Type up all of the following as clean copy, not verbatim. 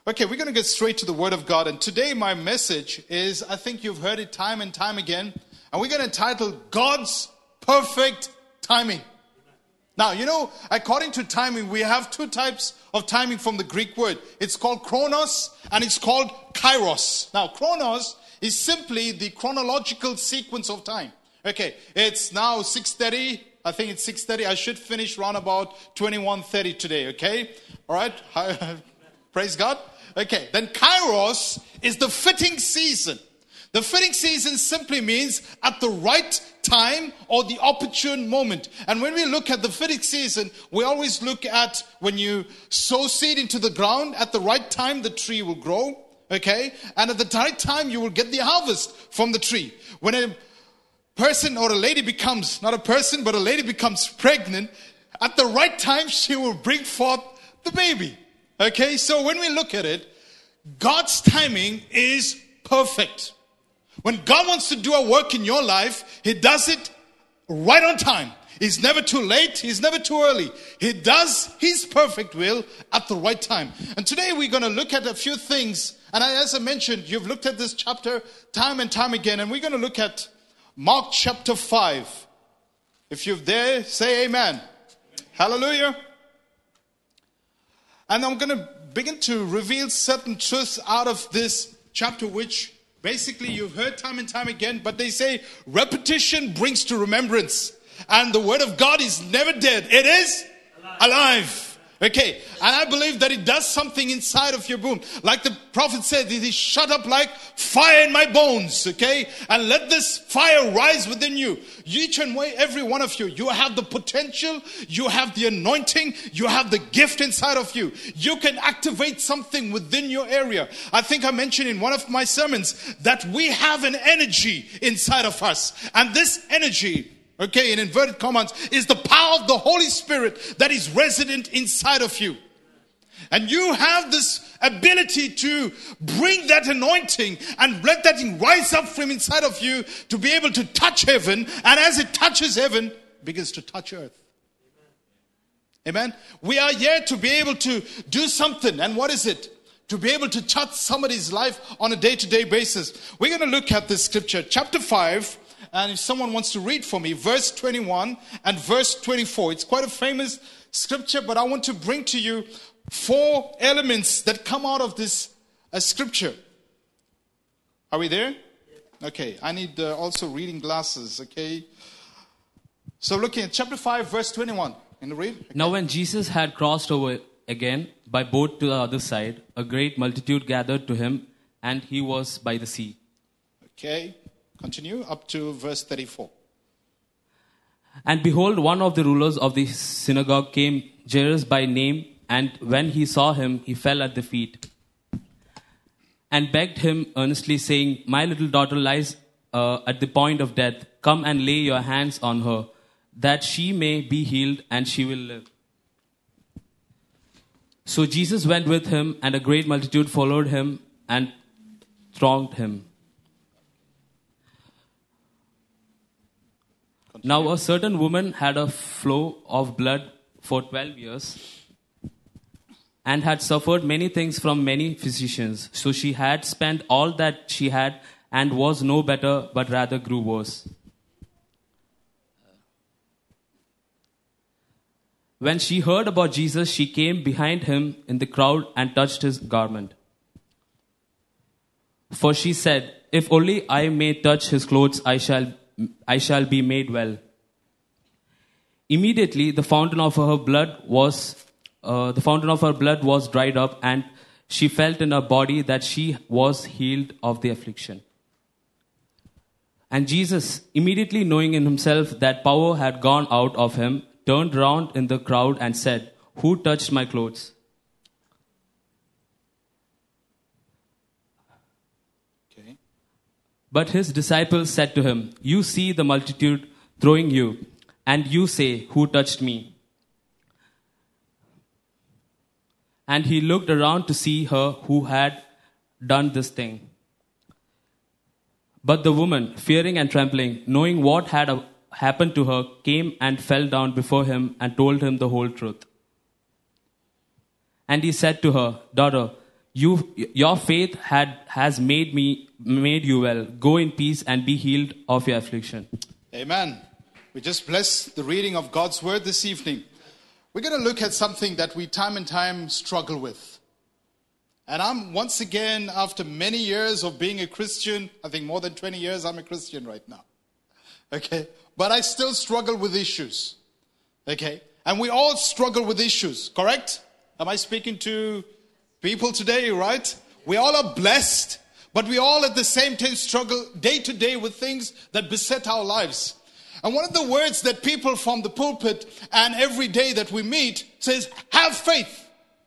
Okay, we're going to get straight to the Word of God. And today my message is, I think you've heard it time and time again. And we're going to entitle God's Perfect Timing. Now, according to timing, we have two types of timing from the Greek word. It's called chronos and it's called kairos. Now, chronos is simply the chronological sequence of time. Okay, it's now 6:30. I think it's 6:30. I should finish around about 21:30 today, okay? All right, praise God. Okay, then kairos is the fitting season. The fitting season simply means at the right time or the opportune moment. And when we look at the fitting season, we always look at when you sow seed into the ground, at the right time the tree will grow, okay? And at the right time you will get the harvest from the tree. When a person or a lady becomes, not a person, but a lady becomes pregnant, at the right time she will bring forth the baby. Okay, so when we look at it, God's timing is perfect. When God wants to do a work in your life, He does it right on time. He's never too late. He's never too early. He does His perfect will at the right time. And today we're going to look at a few things. And as I mentioned, you've looked at this chapter time and time again. And we're going to look at Mark chapter 5. If you're there, say amen. Hallelujah. And I'm going to begin to reveal certain truths out of this chapter, which basically you've heard time and time again, but they say repetition brings to remembrance. And the word of God is never dead. It is alive. Okay, and I believe that it does something inside of your bones. Like the prophet said, it is shut up like fire in my bones, okay? And let this fire rise within you. Each and every one of you, you have the potential, you have the anointing, you have the gift inside of you. You can activate something within your area. I think I mentioned in one of my sermons that we have an energy inside of us. And this energy, okay, in inverted commas, is the power of the Holy Spirit that is resident inside of you. And you have this ability to bring that anointing and let that thing rise up from inside of you to be able to touch heaven. And as it touches heaven, it begins to touch earth. Amen. We are here to be able to do something. And what is it? To be able to touch somebody's life on a day-to-day basis. We're going to look at this scripture, chapter 5. And if someone wants to read for me, verse 21 and verse 24. It's quite a famous scripture, but I want to bring to you 4 elements that come out of this scripture. Are we there? Okay, I need also reading glasses, okay? So looking at chapter 5, verse 21. Can you read? Okay. Now when Jesus had crossed over again by boat to the other side, a great multitude gathered to him, and he was by the sea. Okay. Continue up to verse 34. And behold, one of the rulers of the synagogue came, Jairus by name, and when he saw him, he fell at the feet and begged him earnestly, saying, My little daughter lies at the point of death. Come and lay your hands on her, that she may be healed and she will live. So Jesus went with him, and a great multitude followed him and thronged him. Now a certain woman had a flow of blood for 12 years and had suffered many things from many physicians. So she had spent all that she had and was no better, but rather grew worse. When she heard about Jesus, she came behind him in the crowd and touched his garment. For she said, If only I may touch his clothes, I shall be made well. Immediately, the fountain of her blood was dried up, and she felt in her body that she was healed of the affliction. And Jesus, immediately knowing in himself that power had gone out of him, turned round in the crowd and said, Who touched my clothes? But his disciples said to him, You see the multitude throwing you, and you say, Who touched me? And he looked around to see her who had done this thing. But the woman, fearing and trembling, knowing what had happened to her, came and fell down before him and told him the whole truth. And he said to her, Daughter, Your faith has made you well. Go in peace and be healed of your affliction. Amen. We just bless the reading of God's word this evening. We're going to look at something that we time and time struggle with. And I'm once again, after many years of being a Christian, I think more than 20 years I'm a Christian right now. Okay? But I still struggle with issues. Okay? And we all struggle with issues, correct? Am I speaking to people today, right? We all are blessed, but we all at the same time struggle day to day with things that beset our lives. And one of the words that people from the pulpit and every day that we meet says, have faith.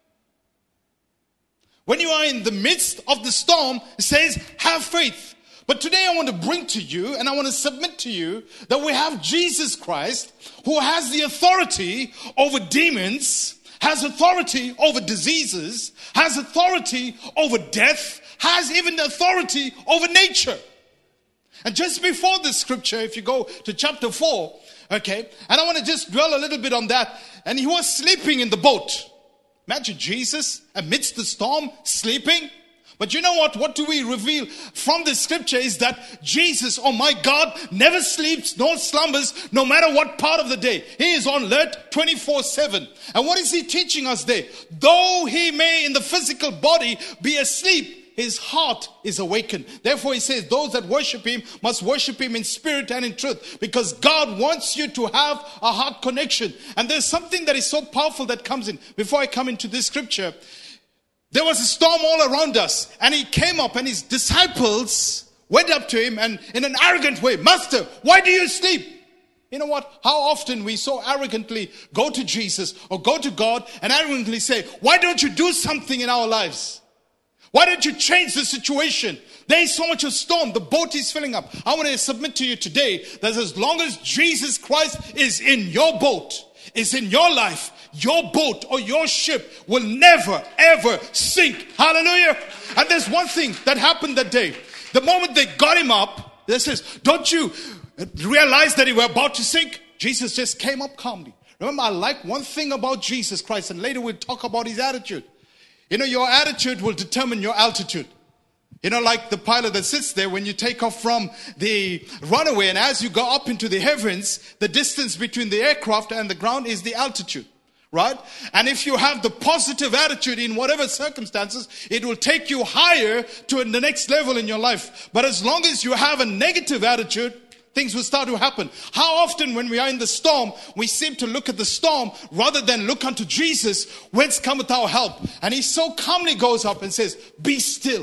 When you are in the midst of the storm, it says, have faith. But today I want to bring to you and I want to submit to you that we have Jesus Christ who has the authority over demons, has authority over diseases, has authority over death, has even the authority over nature. And just before this scripture, if you go to chapter 4, okay, and I want to just dwell a little bit on that. And he was sleeping in the boat. Imagine Jesus amidst the storm, sleeping. But you know what? What do we reveal from this scripture is that Jesus, oh my God, never sleeps nor slumbers, no matter what part of the day. He is on alert 24/7. And what is he teaching us there? Though he may in the physical body be asleep, his heart is awakened. Therefore he says those that worship him must worship him in spirit and in truth, because God wants you to have a heart connection. And there's something that is so powerful that comes in. Before I come into this scripture, there was a storm all around us, and he came up and his disciples went up to him and in an arrogant way, Master, why do you sleep? You know what? How often we so arrogantly go to Jesus or go to God and arrogantly say, why don't you do something in our lives? Why don't you change the situation? There is so much of storm. The boat is filling up. I want to submit to you today that as long as Jesus Christ is in your boat, is in your life, your boat or your ship will never ever sink. Hallelujah. And there's one thing that happened that day. The moment they got him up, they says, don't you realize that he were about to sink? Jesus just came up calmly. Remember, I like one thing about Jesus Christ, and later we'll talk about his attitude. You know, your attitude will determine your altitude. You know, like the pilot that sits there when you take off from the runway, and as you go up into the heavens, the distance between the aircraft and the ground is the altitude, right? And if you have the positive attitude in whatever circumstances, it will take you higher to the next level in your life. But as long as you have a negative attitude, things will start to happen. How often when we are in the storm, we seem to look at the storm rather than look unto Jesus, whence cometh our help? And he so calmly goes up and says, be still.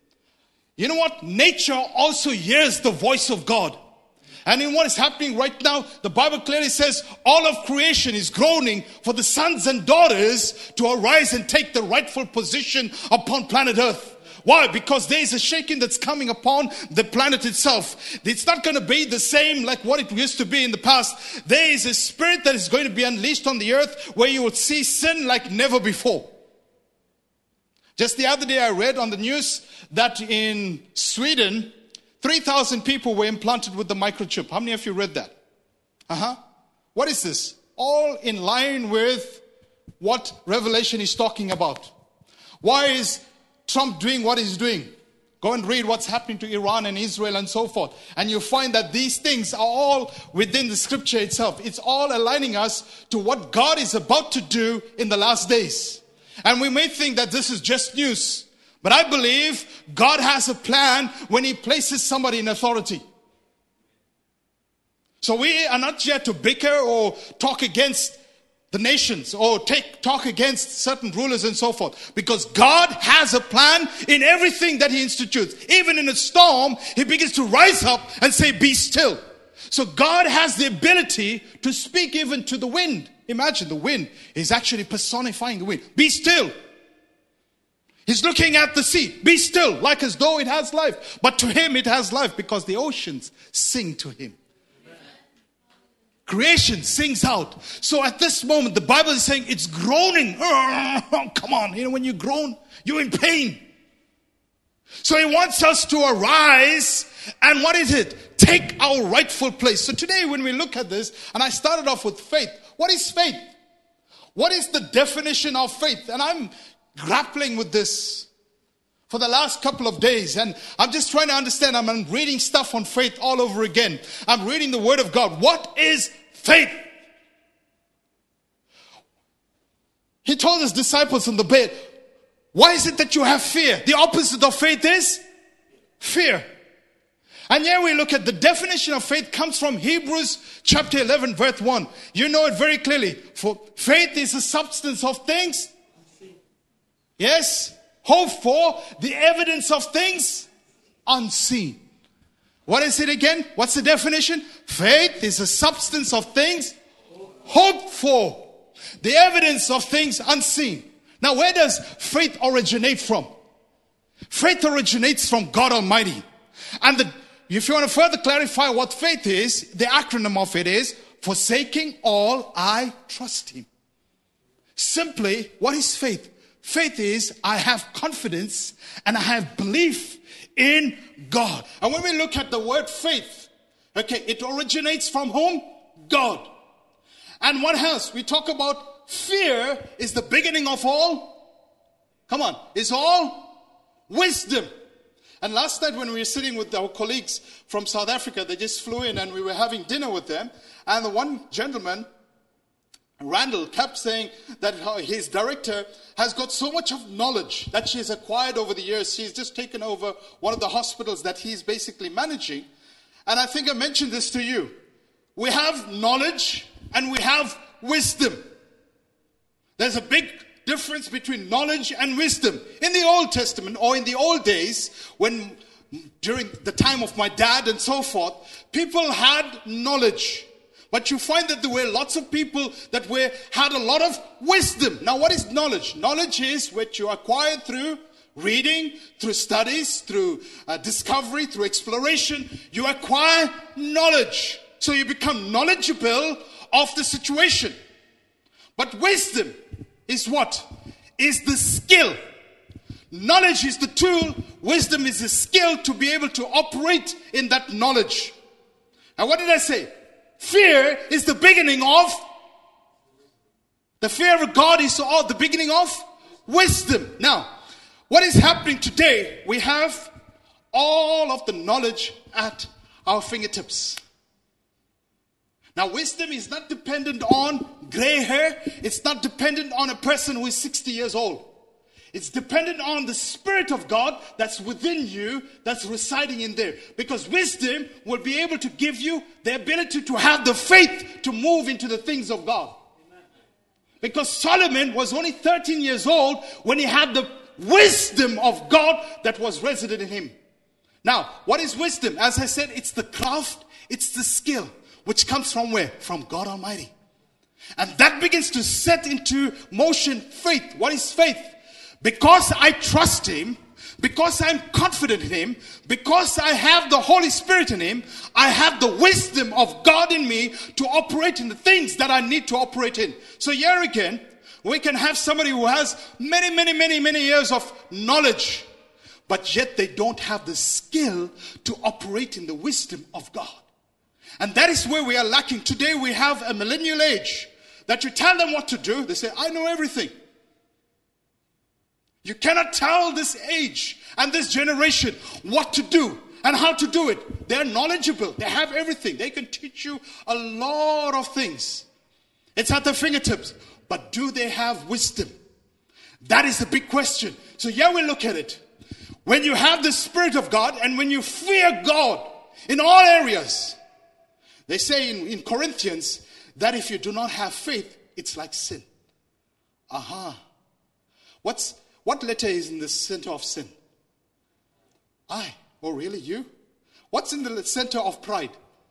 You know what? Nature also hears the voice of God. And in what is happening right now, the Bible clearly says all of creation is groaning for the sons and daughters to arise and take the rightful position upon planet Earth. Why? Because there is a shaking that's coming upon the planet itself. It's not going to be the same like what it used to be in the past. There is a spirit that is going to be unleashed on the earth where you will see sin like never before. Just the other day I read on the news that in Sweden, 3,000 people were implanted with the microchip. How many of you read that? What is this? All in line with what Revelation is talking about. Why is Trump doing what he's doing? Go and read what's happening to Iran and Israel and so forth. And you find that these things are all within the scripture itself. It's all aligning us to what God is about to do in the last days. And we may think that this is just news. But I believe God has a plan when he places somebody in authority. So we are not here to bicker or talk against the nations or talk against certain rulers and so forth. Because God has a plan in everything that he institutes. Even in a storm, he begins to rise up and say, be still. So God has the ability to speak even to the wind. Imagine the wind is actually personifying the wind. Be still. He's looking at the sea. Be still, like as though it has life. But to him it has life because the oceans sing to him. Creation sings out. So at this moment, the Bible is saying it's groaning. Oh, come on. You know, when you groan, you're in pain. So he wants us to arise. And what is it? Take our rightful place. So today when we look at this, and I started off with faith. What is faith? What is the definition of faith? And I'm grappling with this for the last couple of days, and I'm just trying to understand. I'm reading stuff on faith all over again. I'm reading the Word of God. What is faith? He told his disciples on the bed, why is it that you have fear? The opposite of faith is fear. And here we look at the definition of faith comes from Hebrews chapter 11 verse 1. You know it very clearly. For faith is the substance of things. Yes. Hope for the evidence of things unseen. What is it again? What's the definition? Faith is the substance of things hoped for. The evidence of things unseen. Now, where does faith originate from? Faith originates from God Almighty. And if you want to further clarify what faith is, the acronym of it is, forsaking all, I trust Him. Simply, what is faith? Faith is, I have confidence and I have belief in God. And when we look at the word faith, okay, it originates from whom? God. And what else? We talk about fear is the beginning of all. Come on, is all wisdom. And last night when we were sitting with our colleagues from South Africa, they just flew in and we were having dinner with them. And the one gentleman, Randall, kept saying that his director has got so much of knowledge that she has acquired over the years. She's just taken over one of the hospitals that he's basically managing. And I think I mentioned this to you. We have knowledge and we have wisdom. There's a big difference between knowledge and wisdom. In the Old Testament or in the old days, when during the time of my dad and so forth, people had knowledge. But you find that there were lots of people that had a lot of wisdom. Now, what is knowledge? Knowledge is what you acquire through reading, through studies, through discovery, through exploration. You acquire knowledge. So you become knowledgeable of the situation. But wisdom is what? Is the skill. Knowledge is the tool. Wisdom is the skill to be able to operate in that knowledge. Now, what did I say? Fear is the beginning of, the fear of God is the beginning of wisdom. Now, what is happening today? We have all of the knowledge at our fingertips. Now, wisdom is not dependent on gray hair. It's not dependent on a person who is 60 years old. It's dependent on the Spirit of God that's within you, that's residing in there. Because wisdom will be able to give you the ability to have the faith to move into the things of God. Amen. Because Solomon was only 13 years old when he had the wisdom of God that was resident in him. Now, what is wisdom? As I said, it's the craft, it's the skill, which comes from where? From God Almighty. And that begins to set into motion faith. What is faith? Because I trust Him, because I'm confident in Him, because I have the Holy Spirit in Him, I have the wisdom of God in me to operate in the things that I need to operate in. So here again, we can have somebody who has many years of knowledge, but yet they don't have the skill to operate in the wisdom of God. And that is where we are lacking. Today we have a millennial age that you tell them what to do, they say, I know everything. You cannot tell this age and this generation what to do and how to do it. They're knowledgeable. They have everything. They can teach you a lot of things. It's at their fingertips. But do they have wisdom? That is the big question. So here we look at it. When you have the Spirit of God and when you fear God in all areas, they say in Corinthians that if you do not have faith, it's like sin. What letter is in the center of sin? I. Oh, really? You? What's in the center of pride?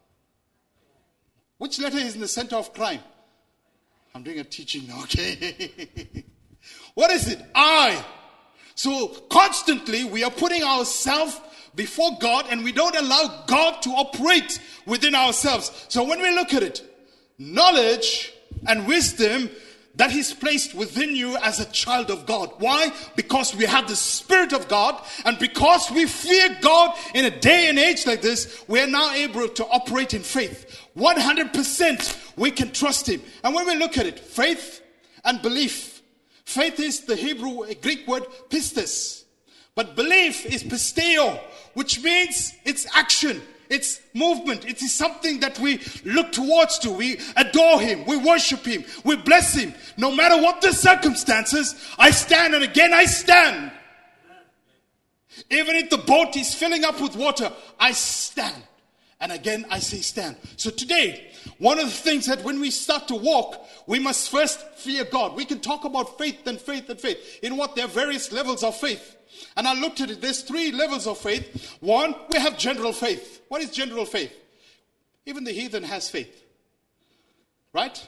Which letter is in the center of crime? I'm doing a teaching now, okay? What is it? I. So constantly we are putting ourselves before God and we don't allow God to operate within ourselves. So when we look at it, knowledge and wisdom that He's placed within you as a child of God. Why? Because we have the Spirit of God, and because we fear God in a day and age like this, we are now able to operate in faith. 100% we can trust Him. And when we look at it, faith and belief. Faith is the Greek word pistis. But belief is pisteo, which means it's action, it's movement, it is something that we look towards to. We adore him, we worship him, we bless him. No matter what the circumstances, I stand and again I stand. Even if the boat is filling up with water, I stand. And again I say stand. So today, one of the things that when we start to walk, we must first fear God. We can talk about faith and faith and faith. In what? There are various levels of faith. And I looked at it. There's 3 levels of faith. One, we have general faith. What is general faith? Even the heathen has faith. Right?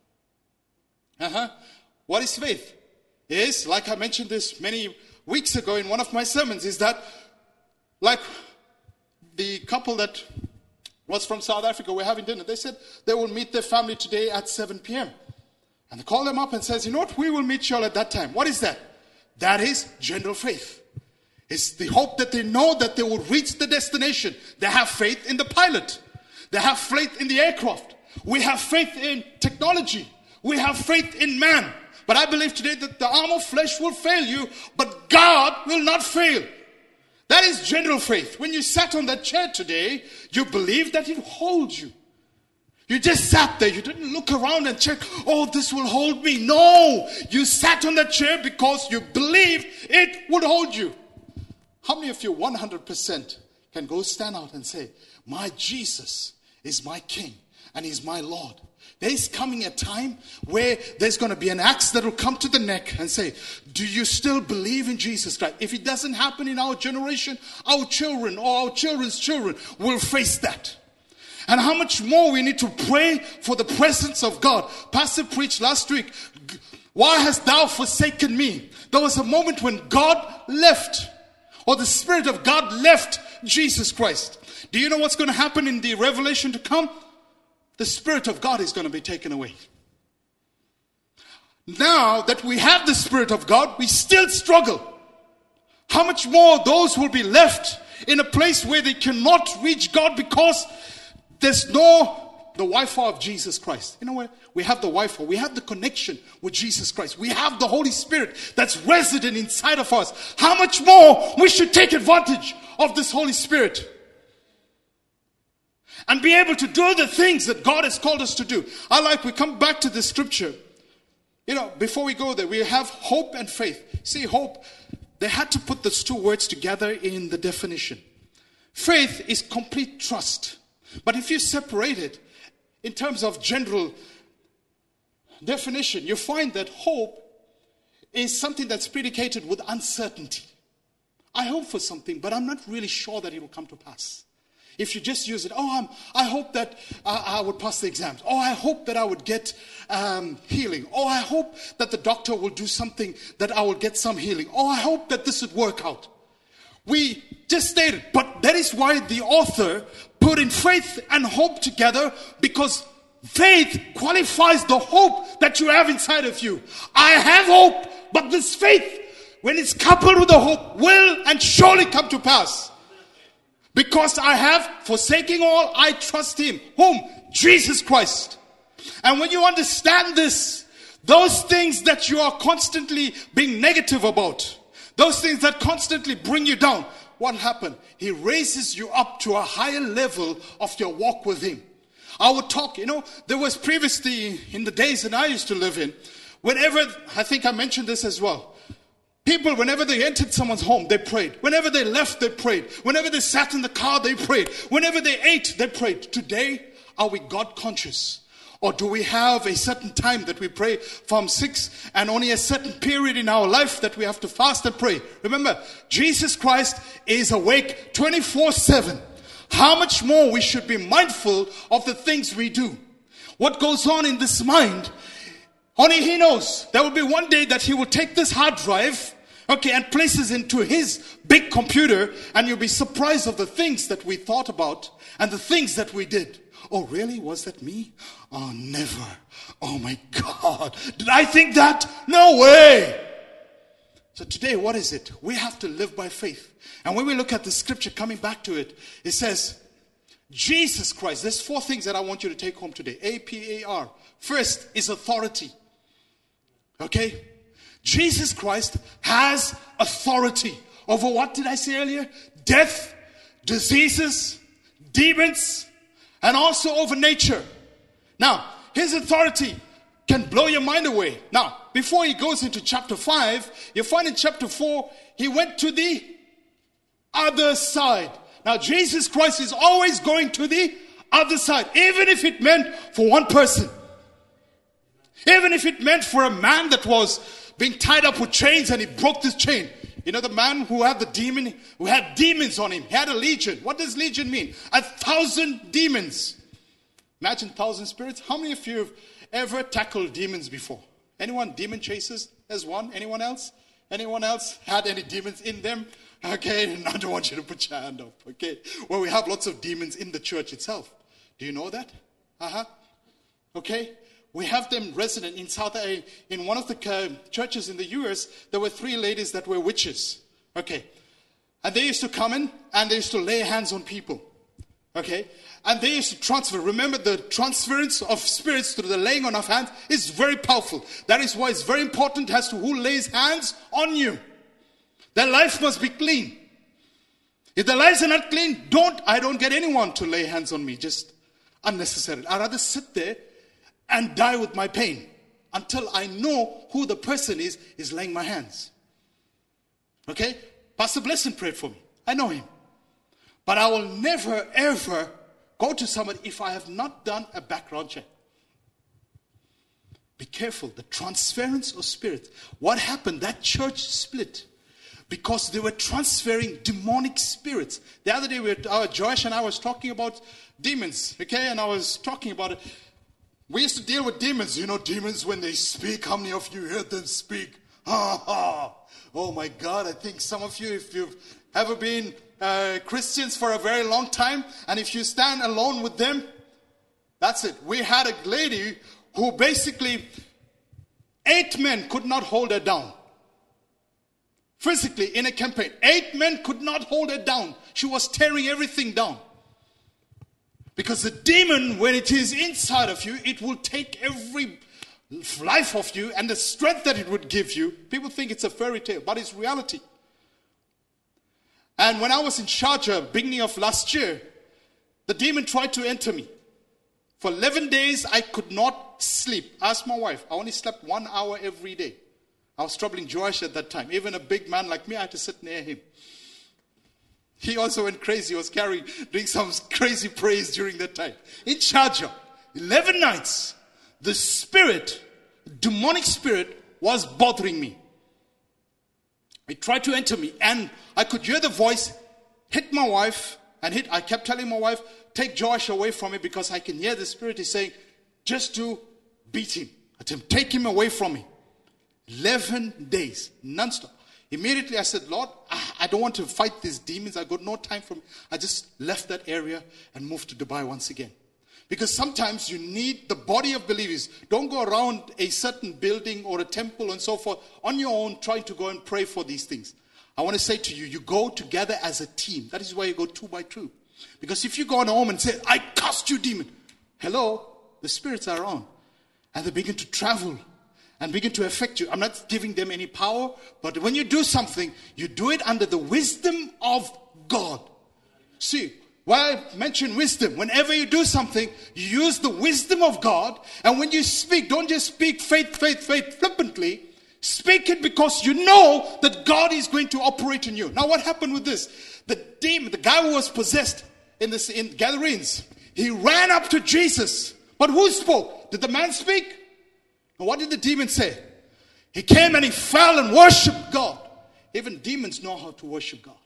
What is faith? Is, like I mentioned this many weeks ago in one of my sermons, is that like the couple that was from South Africa, we're having dinner. They said they will meet their family today at 7 p.m. And they call them up and says, you know what, we will meet you all at that time. What is that? That is general faith. It's the hope that they know that they will reach the destination. They have faith in the pilot. They have faith in the aircraft. We have faith in technology. We have faith in man. But I believe today that the arm of flesh will fail you, but God will not fail. That is general faith. When you sat on that chair today, you believe that it holds you. You just sat there. You didn't look around and check, oh, this will hold me. No, you sat on that chair because you believed it would hold you. How many of you 100% can go stand out and say, my Jesus is my King and he's my Lord? There is coming a time where there's going to be an axe that will come to the neck and say, do you still believe in Jesus Christ? If it doesn't happen in our generation, our children or our children's children will face that. And how much more we need to pray for the presence of God. Pastor preached last week, why hast thou forsaken me? There was a moment when God left, or the Spirit of God left Jesus Christ. Do you know what's going to happen in the revelation to come? The Spirit of God is going to be taken away. Now that we have the Spirit of God, we still struggle. How much more those will be left in a place where they cannot reach God because there's the Wi-Fi of Jesus Christ. You know what? We have the Wi-Fi. We have the connection with Jesus Christ. We have the Holy Spirit that's resident inside of us. How much more we should take advantage of this Holy Spirit and be able to do the things that God has called us to do. We come back to the scripture. You know, before we go there, we have hope and faith. See, hope, they had to put those 2 words together in the definition. Faith is complete trust. But if you separate it in terms of general definition, you find that hope is something that's predicated with uncertainty. I hope for something, but I'm not really sure that it will come to pass. If you just use it, I hope that I would pass the exams. Oh, I hope that I would get healing. Oh, I hope that the doctor will do something that I will get some healing. Oh, I hope that this would work out. We just stated, but that is why the author put in faith and hope together, because faith qualifies the hope that you have inside of you. I have hope, but this faith, when it's coupled with the hope, will and surely come to pass. Because I have forsaken all, I trust him. Whom? Jesus Christ. And when you understand this, those things that you are constantly being negative about, those things that constantly bring you down, what happened? He raises you up to a higher level of your walk with him. I would talk, there was previously in the days that I used to live in, whenever, I think I mentioned this as well, people, whenever they entered someone's home, they prayed. Whenever they left, they prayed. Whenever they sat in the car, they prayed. Whenever they ate, they prayed. Today, are we God conscious? Or do we have a certain time that we pray from 6 and only a certain period in our life that we have to fast and pray? Remember, Jesus Christ is awake 24/7. How much more we should be mindful of the things we do. What goes on in this mind, only he knows. There will be one day that he will take this hard drive, and places into his big computer, and you'll be surprised of the things that we thought about and the things that we did. Oh, really? Was that me? Oh, never. Oh my God. Did I think that? No way. So today, what is it? We have to live by faith. And when we look at the scripture, coming back to it, it says, Jesus Christ. There's 4 things that I want you to take home today. APAR. First is authority. Okay? Jesus Christ has authority over what did I say earlier? Death, diseases, demons, and also over nature. Now, his authority can blow your mind away. Now, before he goes into chapter 5, you find in chapter 4, he went to the other side. Now, Jesus Christ is always going to the other side, even if it meant for one person. Even if it meant for a man that was being tied up with chains and he broke this chain. You know the man who had the demon, who had demons on him. He had a legion. What does legion mean? 1,000 demons. Imagine 1,000 spirits. How many of you have ever tackled demons before? Anyone demon chasers? There's one. Anyone else? Anyone else had any demons in them? Okay, I don't want you to put your hand up. Okay. Well, we have lots of demons in the church itself. Do you know that? Okay. We have them resident in one of the churches in the US. There were 3 ladies that were witches. Okay. And they used to come in and they used to lay hands on people. Okay. And they used to transfer. Remember, the transference of spirits through the laying on of hands is very powerful. That is why it's very important as to who lays hands on you. Their life must be clean. If their lives are not clean, I don't get anyone to lay hands on me. Just unnecessary. I'd rather sit there and die with my pain until I know who the person is laying my hands. Okay? Pastor Blessing prayed for me. I know him. But I will never, ever go to somebody if I have not done a background check. Be careful. The transference of spirit. What happened? That church split because they were transferring demonic spirits. The other day, Josh and I was talking about demons. Okay? And I was talking about it. We used to deal with demons. You know, demons when they speak. How many of you heard them speak? Oh my God. I think some of you, if you've ever been Christians for a very long time, and if you stand alone with them, that's it. We had a lady who basically 8 men could not hold her down. Physically, in a campaign. 8 men could not hold her down. She was tearing everything down. Because the demon, when it is inside of you, it will take every life of you and the strength that it would give you. People think it's a fairy tale, but it's reality. And when I was in Sharjah, beginning of last year, the demon tried to enter me. For 11 days, I could not sleep. Ask my wife. I only slept 1 hour every day. I was troubling Joash at that time. Even a big man like me, I had to sit near him. He also went crazy. He was doing some crazy praise during that time. In Sharjah, 11 nights, the demonic spirit was bothering me. It tried to enter me, and I could hear the voice hit my wife, I kept telling my wife, take Joash away from me, because I can hear the spirit is saying, just to beat him. Take him away from me. 11 days, non-stop. Immediately I said, Lord, I don't want to fight these demons. I got no time for me. I just left that area and moved to Dubai once again. Because sometimes you need the body of believers. Don't go around a certain building or a temple and so forth on your own trying to go and pray for these things. I want to say to you, you go together as a team. That is why you go 2 by 2. Because if you go on home and say, I cast you, demon. Hello, the spirits are on. And they begin to travel and begin to affect you. I'm not giving them any power, but when you do something, you do it under the wisdom of God. See, why I mention wisdom? Whenever you do something, you use the wisdom of God. And when you speak, don't just speak faith flippantly. Speak it because you know that God is going to operate in you. Now what happened with this? The guy who was possessed in Gadarenes, he ran up to Jesus. But who spoke? Did the man speak? And what did the demon say? He came and he fell and worshipped God. Even demons know how to worship God.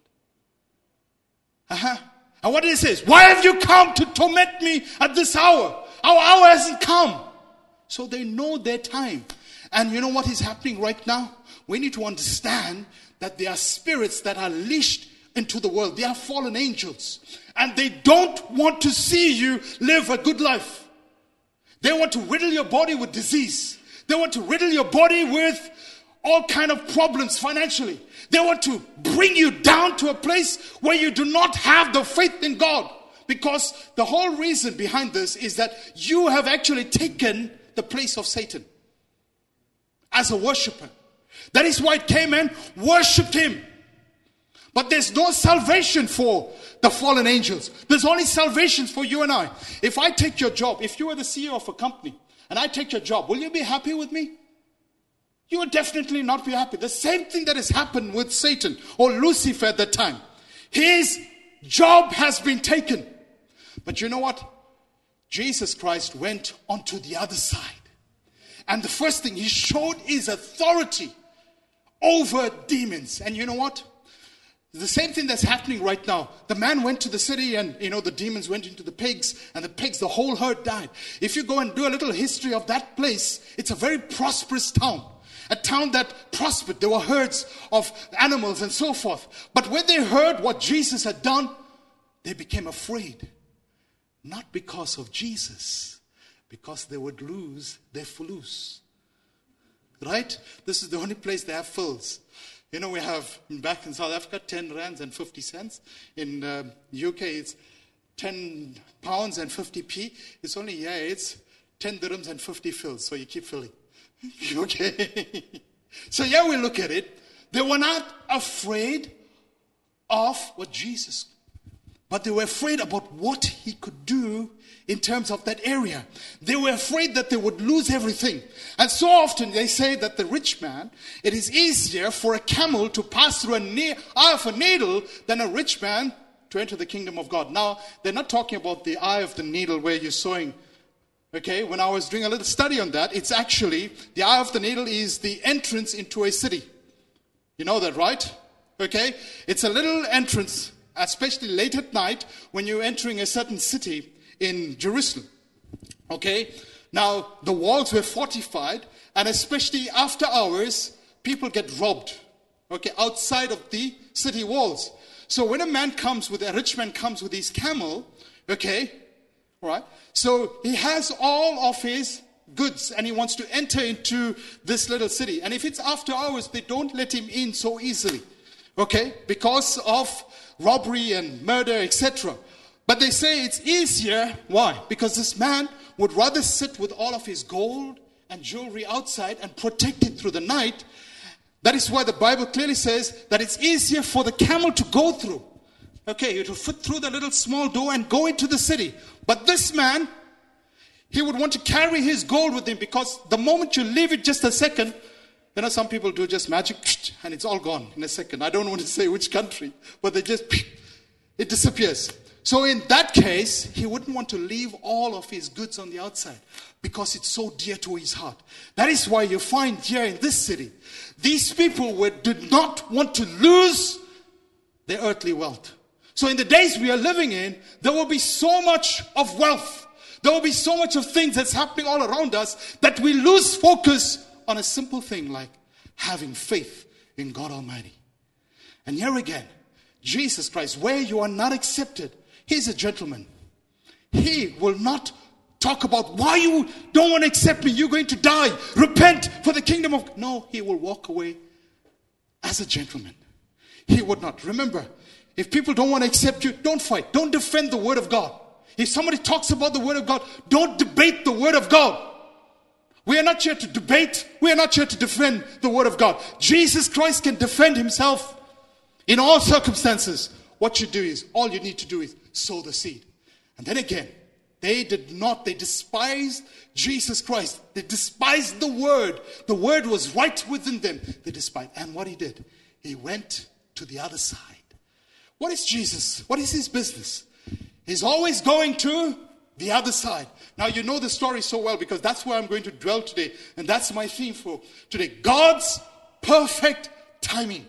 And what did he say? Why have you come to torment me at this hour? Our hour hasn't come. So they know their time. And you know what is happening right now? We need to understand that there are spirits that are leashed into the world. They are fallen angels. And they don't want to see you live a good life. They want to riddle your body with disease. They want to riddle your body with all kind of problems financially. They want to bring you down to a place where you do not have the faith in God. Because the whole reason behind this is that you have actually taken the place of Satan as a worshiper. That is why it came and worshipped him. But there's no salvation for the fallen angels. There's only salvation for you and I. If I take your job, if you are the CEO of a company and I take your job, will you be happy with me? You will definitely not be happy. The same thing that has happened with Satan or Lucifer at that time. His job has been taken. But you know what? Jesus Christ went onto the other side. And the first thing he showed is authority over demons. And you know what? The same thing that's happening right now. The man went to the city and, the demons went into the pigs. And the pigs, the whole herd died. If you go and do a little history of that place, it's a very prosperous town. A town that prospered. There were herds of animals and so forth. But when they heard what Jesus had done, they became afraid. Not because of Jesus, because they would lose their fulus. Right? This is the only place they have fills. We have back in South Africa 10 rands and 50 cents. In UK it's 10 pounds and 50p. It's only here it's 10 dirhams and 50 fills. So you keep filling. Okay. So here we look at it. They were not afraid of what Jesus, but they were afraid about what he could do in terms of that area. They were afraid that they would lose everything. And so often they say that the rich man, it is easier for a camel to pass through eye of a needle than a rich man to enter the kingdom of God. Now, they're not talking about the eye of the needle where you're sewing. Okay, when I was doing a little study on that, it's actually, the eye of the needle is the entrance into a city. You know that, right? Okay, it's a little entrance, especially late at night when you're entering a certain city in Jerusalem. Okay, now the walls were fortified, and especially after hours, people get robbed. Okay, outside of the city walls. So when a rich man comes with his camel, okay, all right, so he has all of his goods and he wants to enter into this little city. And if it's after hours, they don't let him in so easily. Okay, because of robbery and murder, etc. But they say it's easier. Why? Because this man would rather sit with all of his gold and jewelry outside and protect it through the night. That is why the Bible clearly says that it's easier for the camel to go through. Okay, to fit through the little small door and go into the city. But this man, he would want to carry his gold with him, because the moment you leave it just a second, some people do just magic and it's all gone in a second. I don't want to say which country, but it disappears. So in that case, he wouldn't want to leave all of his goods on the outside because it's so dear to his heart. That is why you find here in this city, these people did not want to lose their earthly wealth. So in the days we are living in, there will be so much of wealth. There will be so much of things that's happening all around us that we lose focus on a simple thing like having faith in God Almighty. And here again, Jesus Christ, where you are not accepted, he's a gentleman. He will not talk about why you don't want to accept me. You're going to die. Repent for the kingdom of God. No, he will walk away as a gentleman. He would not. Remember, if people don't want to accept you, don't fight. Don't defend the word of God. If somebody talks about the word of God, don't debate the word of God. We are not here to debate. We are not here to defend the word of God. Jesus Christ can defend himself in all circumstances. What you do is, all you need to do is sow the seed. And then again, they despised Jesus Christ. They despised the word. The word was right within them. They despised. And what he did, he went to the other side. What is Jesus? What is his business? He's always going to the other side. Now you know the story so well, because that's where I'm going to dwell today. And that's my theme for today. God's perfect timing.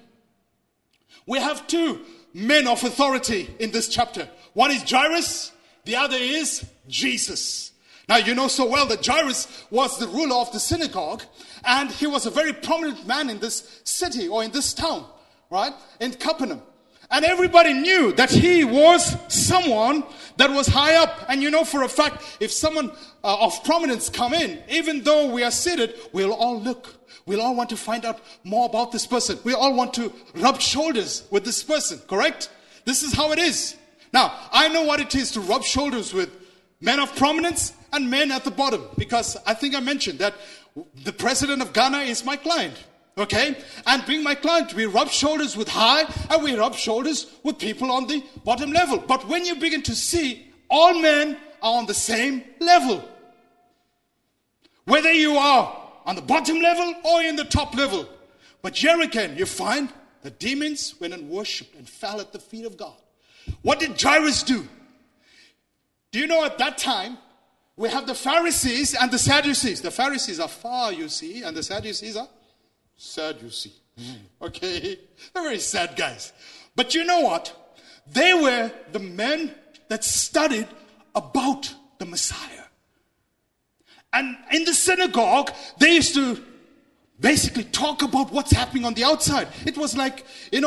We have two men of authority in this chapter. One is Jairus. The other is Jesus. Now you know so well that Jairus was the ruler of the synagogue. And he was a very prominent man in this city or in this town. Right? In Capernaum. And everybody knew that he was someone that was high up. And you know for a fact, if someone of prominence come in, even though we are seated, we'll all look. We'll all want to find out more about this person. We all want to rub shoulders with this person, correct? This is how it is. Now, I know what it is to rub shoulders with men of prominence and men at the bottom. Because I think I mentioned that the president of Ghana is my client. Okay? And being my client, we rub shoulders with high and we rub shoulders with people on the bottom level. But when you begin to see, all men are on the same level. Whether you are on the bottom level or in the top level. But here again, you find the demons went and worshipped and fell at the feet of God. What did Jairus do? Do you know at that time, we have the Pharisees and the Sadducees. The Pharisees are far, you see, and the Sadducees are sad, you see. Okay? They're very sad guys. But you know what? They were the men that studied about the Messiah. And in the synagogue, they used to basically talk about what's happening on the outside. It was like,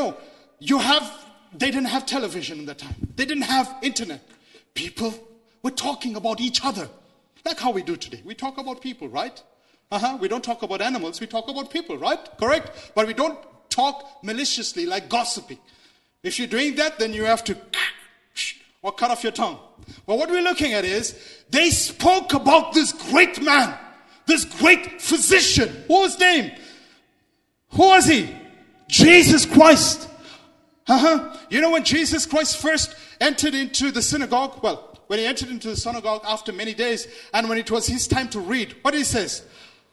they didn't have television in that time. They didn't have internet. People were talking about each other. Like how we do today. We talk about people, right? We don't talk about animals. We talk about people, right? Correct? But we don't talk maliciously like gossiping. If you're doing that, then you have to or cut off your tongue. But what we're looking at is, they spoke about this great man, this great physician. What was his name? Who was he? Jesus Christ. You know when Jesus Christ first entered into the synagogue? Well, when he entered into the synagogue after many days, and when it was his time to read, what he says?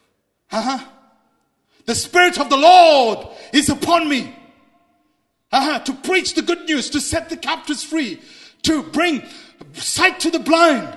The Spirit of the Lord is upon me. To preach the good news, to set the captives free, to bring sight to the blind,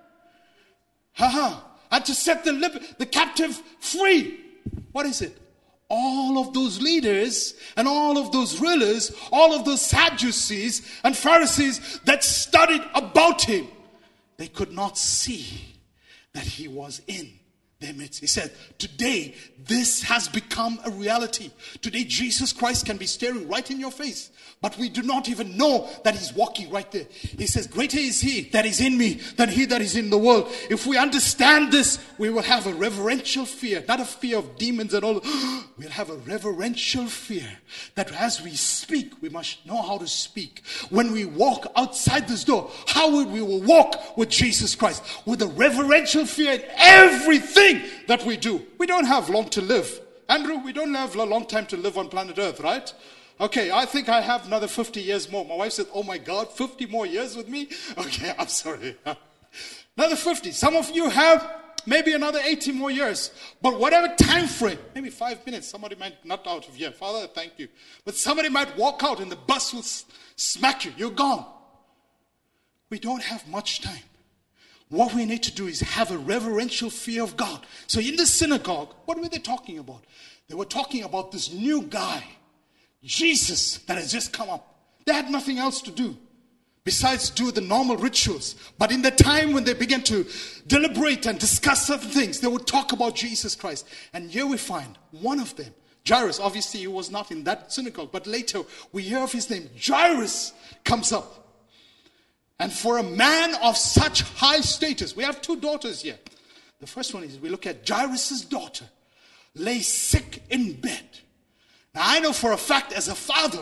and to set the captive free. What is it? All of those leaders and all of those rulers, all of those Sadducees and Pharisees that studied about him, they could not see that he was in their midst. He said, today this has become a reality. Today Jesus Christ can be staring right in your face, but we do not even know that he's walking right there. He says, greater is he that is in me than he that is in the world. If we understand this, we will have a reverential fear, not a fear of demons and all. We'll have a reverential fear that as we speak, we must know how to speak. When we walk outside this door, how would we will walk with Jesus Christ? With a reverential fear in everything that we do. We don't have long to live. Andrew, we don't have a long time to live on planet Earth, right? Okay, I think I have another 50 years more. My wife said, oh my God, 50 more years with me? Okay, I'm sorry. Another 50. Some of you have maybe another 80 more years. But whatever time frame, maybe 5 minutes, somebody might not out of here. Father, thank you. But somebody might walk out and the bus will smack you. You're gone. We don't have much time. What we need to do is have a reverential fear of God. So in the synagogue, what were they talking about? They were talking about this new guy, Jesus, that has just come up. They had nothing else to do besides do the normal rituals. But in the time when they began to deliberate and discuss certain things, they would talk about Jesus Christ. And here we find one of them, Jairus. Obviously he was not in that synagogue, but later we hear of his name. Jairus comes up. And for a man of such high status, we have two daughters here. The first one is we look at Jairus' daughter, lay sick in bed. Now I know for a fact as a father,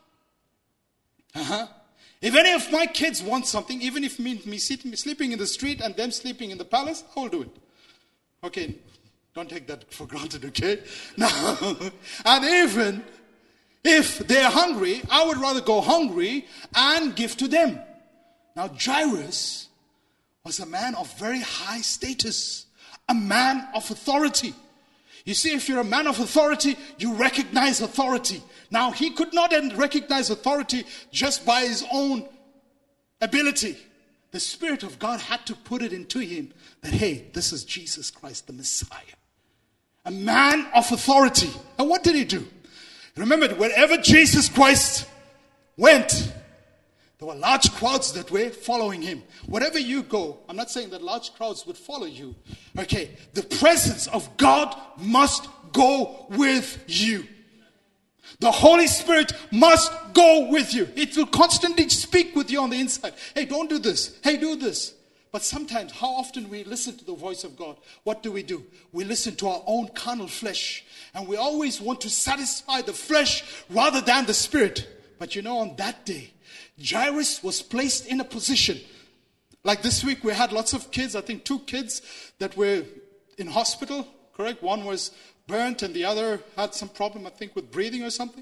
if any of my kids want something, even if me sleeping in the street and them sleeping in the palace, I will do it. Okay, don't take that for granted, okay? Now, and even if they're hungry, I would rather go hungry and give to them. Now Jairus was a man of very high status, a man of authority. You see, if you're a man of authority, you recognize authority. Now he could not recognize authority just by his own ability. The Spirit of God had to put it into him that, hey, this is Jesus Christ, the Messiah. A man of authority. And what did he do? Remember, wherever Jesus Christ went, there were large crowds that were following him. Wherever you go, I'm not saying that large crowds would follow you. Okay, the presence of God must go with you. The Holy Spirit must go with you. It will constantly speak with you on the inside. Hey, don't do this. Hey, do this. But sometimes, how often we listen to the voice of God? What do? We listen to our own carnal flesh. And we always want to satisfy the flesh rather than the Spirit. But you know, on that day, Jairus was placed in a position. Like this week, we had lots of kids, I think 2 kids that were in hospital, correct? One was burnt and the other had some problem, I think, with breathing or something.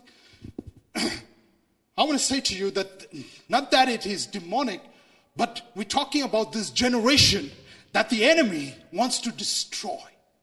I want to say to you that not that it is demonic, but we're talking about this generation that the enemy wants to destroy.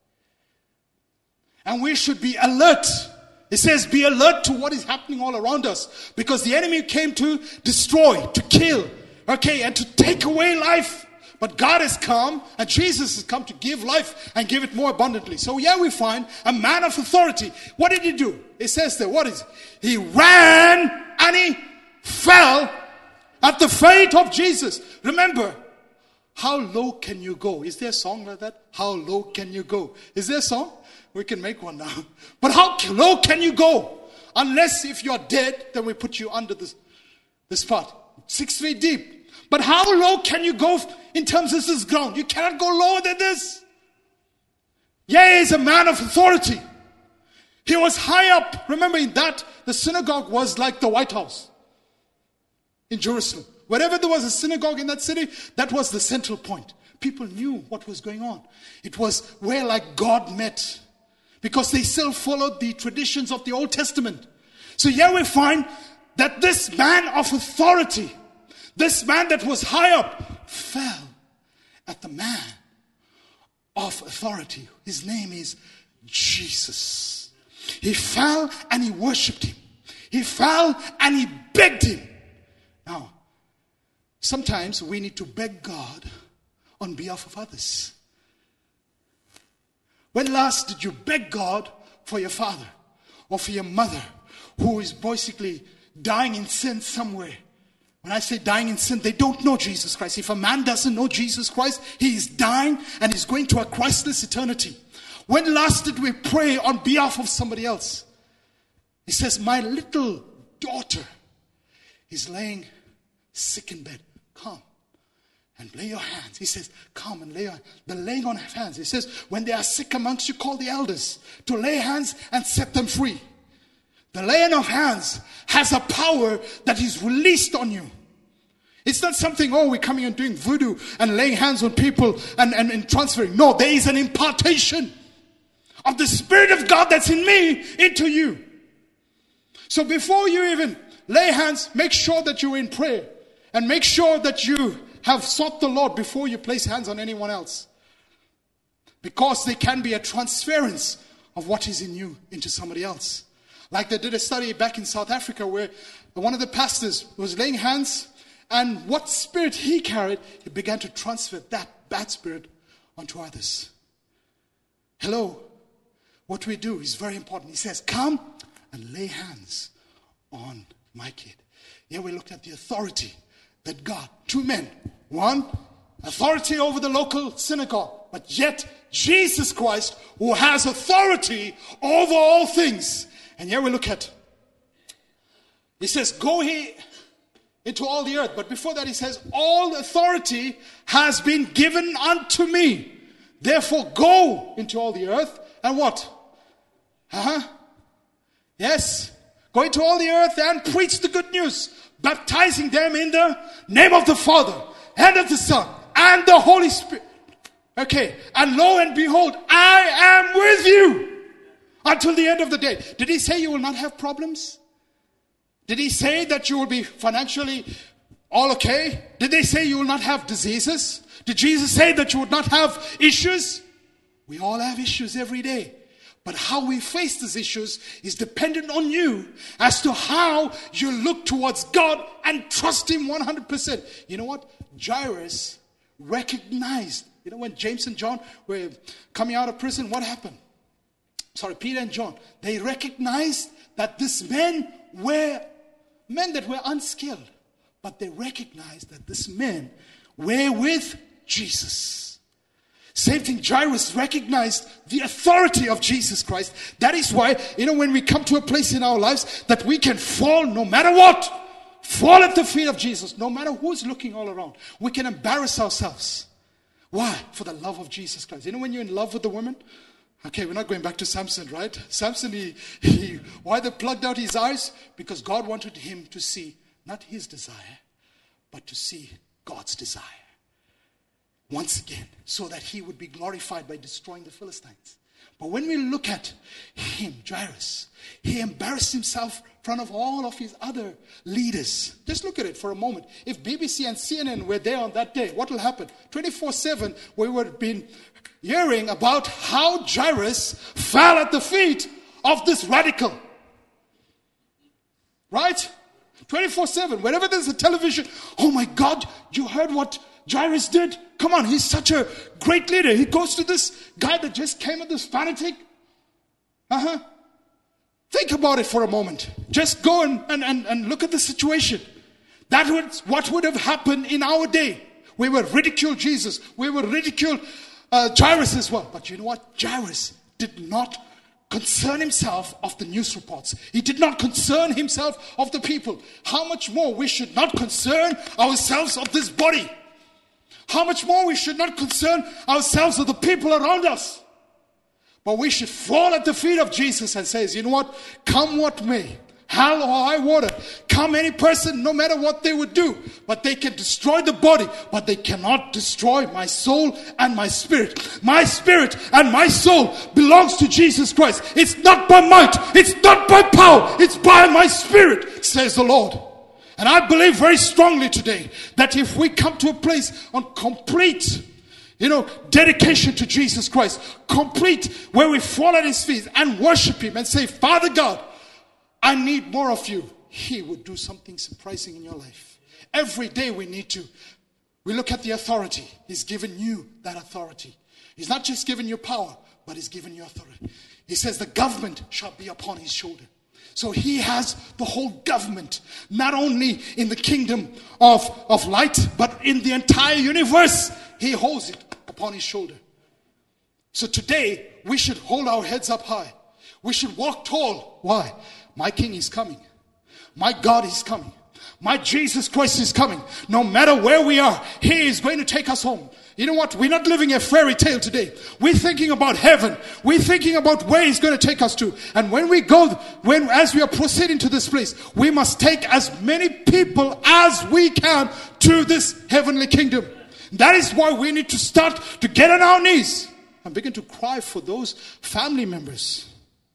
And we should be alert. It says be alert to what is happening all around us, because the enemy came to destroy, to kill, and to take away life. But God has come, and Jesus has come to give life and give it more abundantly. So here we find a man of authority. What did he do? It says there, what is it? He ran and he fell at the feet of Jesus. Remember, how low can you go? Is there a song like that? How low can you go? Is there a song? We can make one now. But how low can you go? Unless if you're dead, then we put you under this part. 6 feet deep. But how low can you go in terms of this ground? You cannot go lower than this. Yeah, he's a man of authority. He was high up. Remember, in that, the synagogue was like the White House in Jerusalem. Wherever there was a synagogue in that city, that was the central point. People knew what was going on. It was where like God met, because they still followed the traditions of the Old Testament. So here we find that this man of authority, this man that was high up, fell at the man of authority. His name is Jesus. He fell and he worshipped him. He fell and he begged him. Now, sometimes we need to beg God on behalf of others. When last did you beg God for your father or for your mother who is basically dying in sin somewhere? When I say dying in sin, they don't know Jesus Christ. If a man doesn't know Jesus Christ, he is dying and is going to a Christless eternity. When last did we pray on behalf of somebody else? He says, my little daughter is laying sick in bed. Come and lay your hands. He says, come and lay your hands. The laying on of hands. He says, when they are sick amongst you, call the elders to lay hands and set them free. The laying of hands has a power that is released on you. It's not something, we're coming and doing voodoo and laying hands on people and transferring. No, there is an impartation of the Spirit of God that's in me into you. So before you even lay hands, make sure that you're in prayer. And make sure that you have sought the Lord before you place hands on anyone else. Because there can be a transference of what is in you into somebody else. Like they did a study back in South Africa where one of the pastors was laying hands, and what spirit he carried, he began to transfer that bad spirit onto others. Hello. What we do is very important. He says, come and lay hands on my kid. Here we looked at the authority that God, 2 men, one, authority over the local synagogue, but yet Jesus Christ, who has authority over all things. And here we look at, he says, go here into all the earth. But before that he says, all authority has been given unto me. Therefore go into all the earth and what? Yes. Go into all the earth and preach the good news, baptizing them in the name of the Father and of the Son and the Holy Spirit. Okay. And lo and behold, I am with you until the end of the day. Did he say you will not have problems? Did he say that you will be financially all okay? Did they say you will not have diseases? Did Jesus say that you would not have issues? We all have issues every day. But how we face these issues is dependent on you as to how you look towards God and trust him 100%. You know what? Jairus recognized. You know, when James and John were coming out of prison, what happened? Peter and John. They recognized that these men were men that were unskilled. But they recognized that these men were with Jesus. Same thing, Jairus recognized the authority of Jesus Christ. That is why, when we come to a place in our lives that we can fall no matter what. Fall at the feet of Jesus, no matter who's looking all around. We can embarrass ourselves. Why? For the love of Jesus Christ. When you're in love with a woman, okay, we're not going back to Samson, right? Samson, why they plugged out his eyes? Because God wanted him to see not his desire, but to see God's desire. Once again, so that he would be glorified by destroying the Philistines. But when we look at him, Jairus, he embarrassed himself in front of all of his other leaders. Just look at it for a moment. If BBC and CNN were there on that day, what will happen? 24/7, we would have been hearing about how Jairus fell at the feet of this radical. Right? 24/7. Whenever there's a television, oh my God, you heard what Jairus did? Come on, he's such a great leader. He goes to this guy that just came with this fanatic. Think about it for a moment. Just go and look at the situation. That was what would have happened in our day. We would ridicule Jesus. We would ridicule Jairus as well. But you know what? Jairus did not concern himself of the news reports. He did not concern himself of the people. How much more we should not concern ourselves of this body. How much more we should not concern ourselves of the people around us. But we should fall at the feet of Jesus and say, you know what? Come what may. Hell or high water. Come any person, no matter what they would do. But they can destroy the body. But they cannot destroy my soul and my spirit. My spirit and my soul belongs to Jesus Christ. It's not by might. It's not by power. It's by my spirit, says the Lord. And I believe very strongly today that if we come to a place on complete dedication to Jesus Christ, complete where we fall at his feet and worship him and say, Father God, I need more of you. He would do something surprising in your life. Every day we look at the authority. He's given you that authority. He's not just given you power, but he's given you authority. He says the government shall be upon his shoulder. So he has the whole government, not only in the kingdom of light, but in the entire universe. He holds it upon his shoulder. So today, we should hold our heads up high. We should walk tall. Why? My King is coming. My God is coming. My Jesus Christ is coming. No matter where we are, he is going to take us home. You know what? We're not living a fairy tale today. We're thinking about heaven. We're thinking about where he's going to take us to. And when we go, as we are proceeding to this place, we must take as many people as we can to this heavenly kingdom. That is why we need to start to get on our knees and begin to cry for those family members,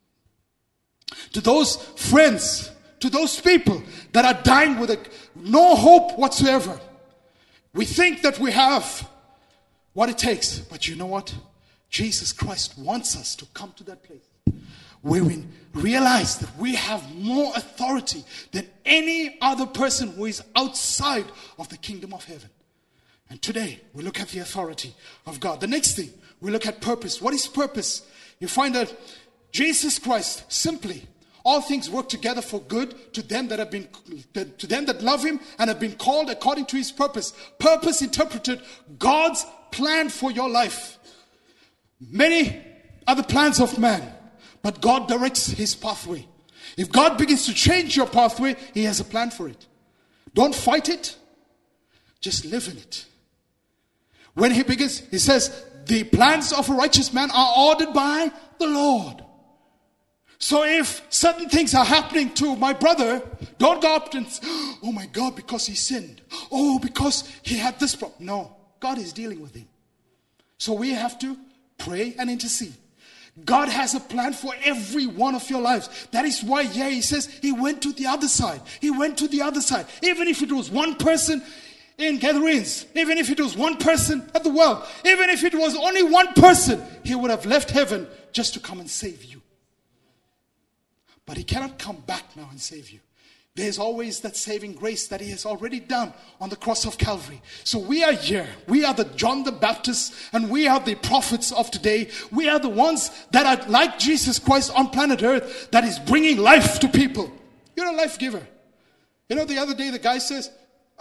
to those friends, to those people that are dying with no hope whatsoever. We think that we have what it takes, but you know what? Jesus Christ wants us to come to that place where we realize that we have more authority than any other person who is outside of the kingdom of heaven. And today, we look at the authority of God. The next thing, we look at purpose. What is purpose? You find that Jesus Christ, simply, all things work together for good to them that love him and have been called according to his purpose. Purpose interpreted, God's plan for your life. Many are the plans of man, but God directs his pathway. If God begins to change your pathway, he has a plan for it. Don't fight it. Just live in it. When he begins, he says, the plans of a righteous man are ordered by the Lord. So if certain things are happening to my brother, don't go up and say, oh my God, because he sinned. Oh, because he had this problem. No, God is dealing with him. So we have to pray and intercede. God has a plan for every one of your lives. That is why, he says he went to the other side. He went to the other side. Even if it was one person in gatherings, even if it was one person at the well, even if it was only one person, he would have left heaven just to come and save you. But he cannot come back now and save you. There's always that saving grace that he has already done on the cross of Calvary. So we are here. We are the John the Baptist, and we are the prophets of today. We are the ones that are like Jesus Christ on planet Earth, that is bringing life to people. You're a life giver. You know, the other day the guy says,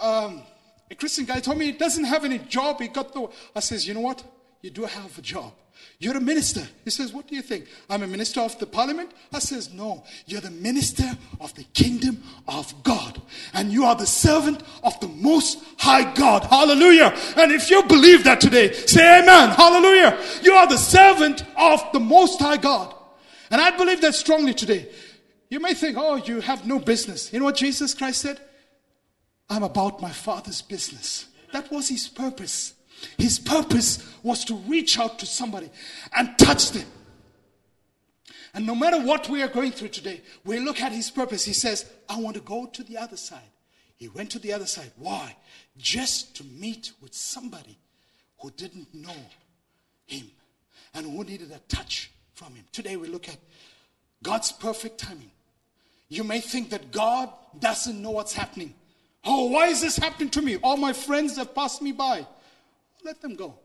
a Christian guy told me he doesn't have any job. I says, you know what? You do have a job. You're a minister. He says, what do you think? I'm a minister of the parliament? I says, no. You're the minister of the kingdom of God. And you are the servant of the most high God. Hallelujah. And if you believe that today, say amen. Hallelujah. You are the servant of the most high God. And I believe that strongly today. You may think, oh, you have no business. You know what Jesus Christ said? I'm about my Father's business. That was his purpose. His purpose was to reach out to somebody and touch them. And no matter what we are going through today, we look at his purpose. He says, I want to go to the other side. He went to the other side. Why? Just to meet with somebody who didn't know him and who needed a touch from him. Today we look at God's perfect timing. You may think that God doesn't know what's happening. Oh, why is this happening to me? All my friends have passed me by. Let them go.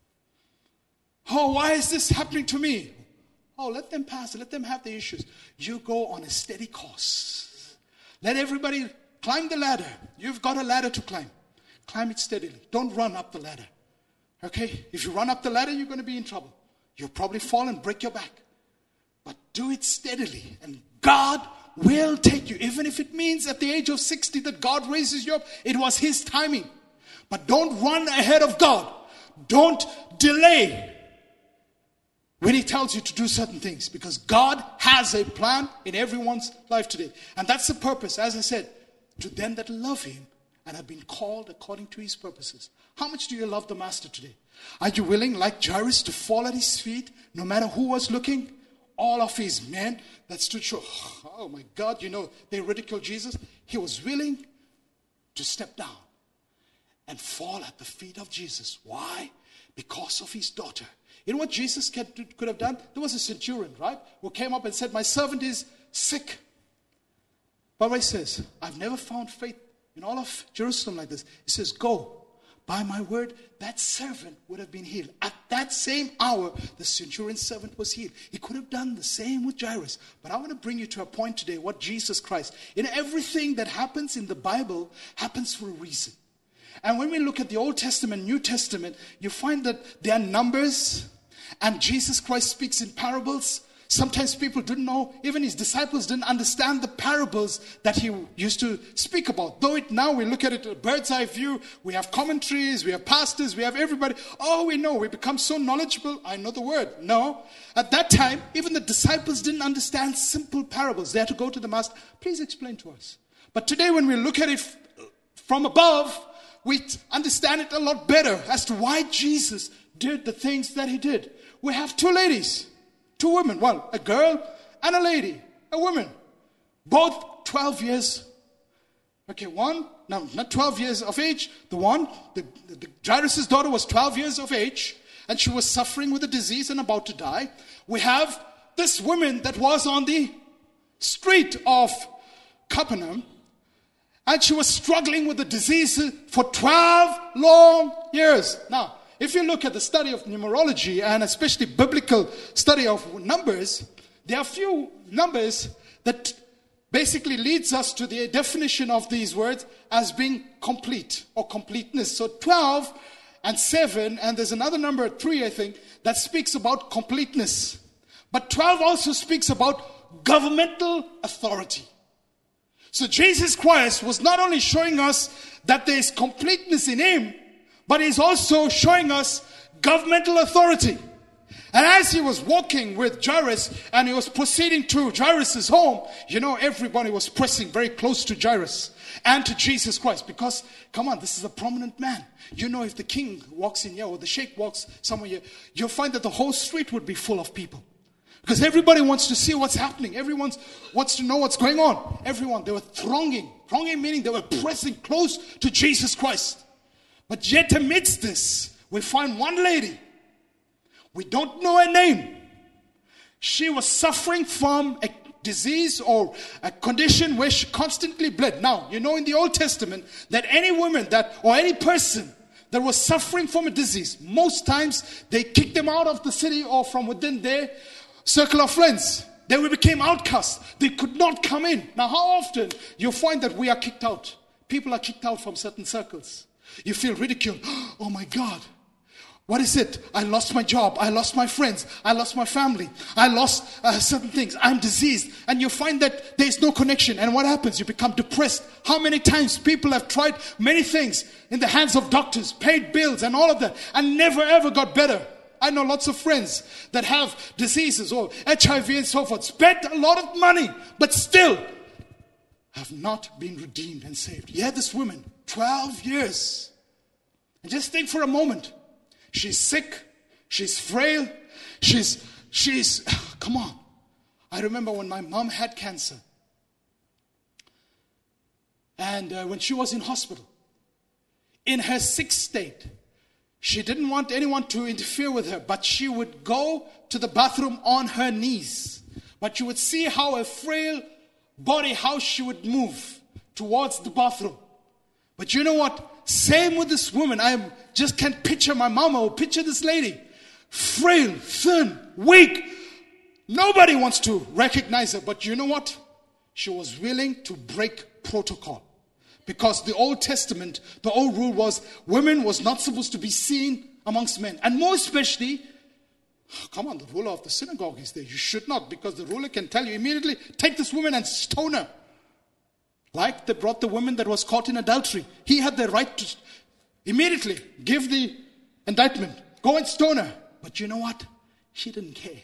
Oh, why is this happening to me? Oh, let them pass. Let them have the issues. You go on a steady course. Let everybody climb the ladder. You've got a ladder to climb. Climb it steadily. Don't run up the ladder. Okay? If you run up the ladder, you're going to be in trouble. You'll probably fall and break your back. But do it steadily. And God will take you. Even if it means at the age of 60 that God raises you up, it was his timing. But don't run ahead of God. Don't delay when he tells you to do certain things, because God has a plan in everyone's life today. And that's the purpose, as I said, to them that love him and have been called according to his purposes. How much do you love the Master today? Are you willing, like Jairus, to fall at his feet, no matter who was looking? All of his men that stood short. Oh my God, they ridiculed Jesus. He was willing to step down and fall at the feet of Jesus. Why? Because of his daughter. You know what Jesus could have done? There was a centurion, right? Who came up and said, my servant is sick. But what he says, I've never found faith in all of Jerusalem like this. He says, go. By my word, that servant would have been healed. At that same hour, the centurion's servant was healed. He could have done the same with Jairus. But I want to bring you to a point today, what Jesus Christ, in everything that happens in the Bible, happens for a reason. And when we look at the Old Testament, New Testament, you find that there are numbers, and Jesus Christ speaks in parables. Sometimes people didn't know, even his disciples didn't understand the parables that he used to speak about. Though now we look at it a bird's eye view, we have commentaries, we have pastors, we have everybody. Oh, we know, we become so knowledgeable. I know the word. No. At that time, even the disciples didn't understand simple parables. They had to go to the Master. Please explain to us. But today when we look at it from above, we understand it a lot better as to why Jesus did the things that he did. We have two ladies. Two women, well, a girl and a lady, a woman, both 12 years. Okay, not 12 years of age. The Jairus' daughter was 12 years of age, and she was suffering with a disease and about to die. We have this woman that was on the street of Capernaum, and she was struggling with the disease for 12 long years. Now, if you look at the study of numerology and especially biblical study of numbers, there are a few numbers that basically leads us to the definition of these words as being complete or completeness. So 12 and 7, and there's another number 3, I think, that speaks about completeness. But 12 also speaks about governmental authority. So Jesus Christ was not only showing us that there is completeness in him, but he's also showing us governmental authority. And as he was walking with Jairus and he was proceeding to Jairus' home, everybody was pressing very close to Jairus and to Jesus Christ. Because, come on, this is a prominent man. If the king walks in here or the sheikh walks somewhere here, you'll find that the whole street would be full of people. Because everybody wants to see what's happening. Everyone wants to know what's going on. They were thronging. Thronging meaning they were pressing close to Jesus Christ. But yet amidst this, we find one lady. We don't know her name. She was suffering from a disease or a condition where she constantly bled. Now, in the Old Testament, that any woman or any person that was suffering from a disease, most times they kicked them out of the city or from within their circle of friends. They became outcasts. They could not come in. Now, how often you find that we are kicked out? People are kicked out from certain circles. You feel ridiculed. Oh my God. What is it? I lost my job. I lost my friends. I lost my family. I lost certain things. I'm diseased. And you find that there's no connection. And what happens? You become depressed. How many times people have tried many things in the hands of doctors, paid bills and all of that, and never ever got better. I know lots of friends that have diseases or HIV and so forth, spent a lot of money, but still have not been redeemed and saved. Yeah, this woman, 12 years. And just think for a moment. She's sick. She's frail. She's come on. I remember when my mom had cancer. And when she was in hospital, in her sick state, she didn't want anyone to interfere with her, but she would go to the bathroom on her knees. But you would see how a frail body, how she would move towards the bathroom. But you know what? Same with this woman. I just can't picture my mama or picture this lady. Frail, thin, weak. Nobody wants to recognize her. But you know what? She was willing to break protocol. Because the Old Testament, the old rule was women was not supposed to be seen amongst men. And more especially, come on, the ruler of the synagogue is there. You should not, because the ruler can tell you immediately, take this woman and stone her. Like they brought the woman that was caught in adultery. He had the right to immediately give the indictment. Go and stone her. But you know what? She didn't care.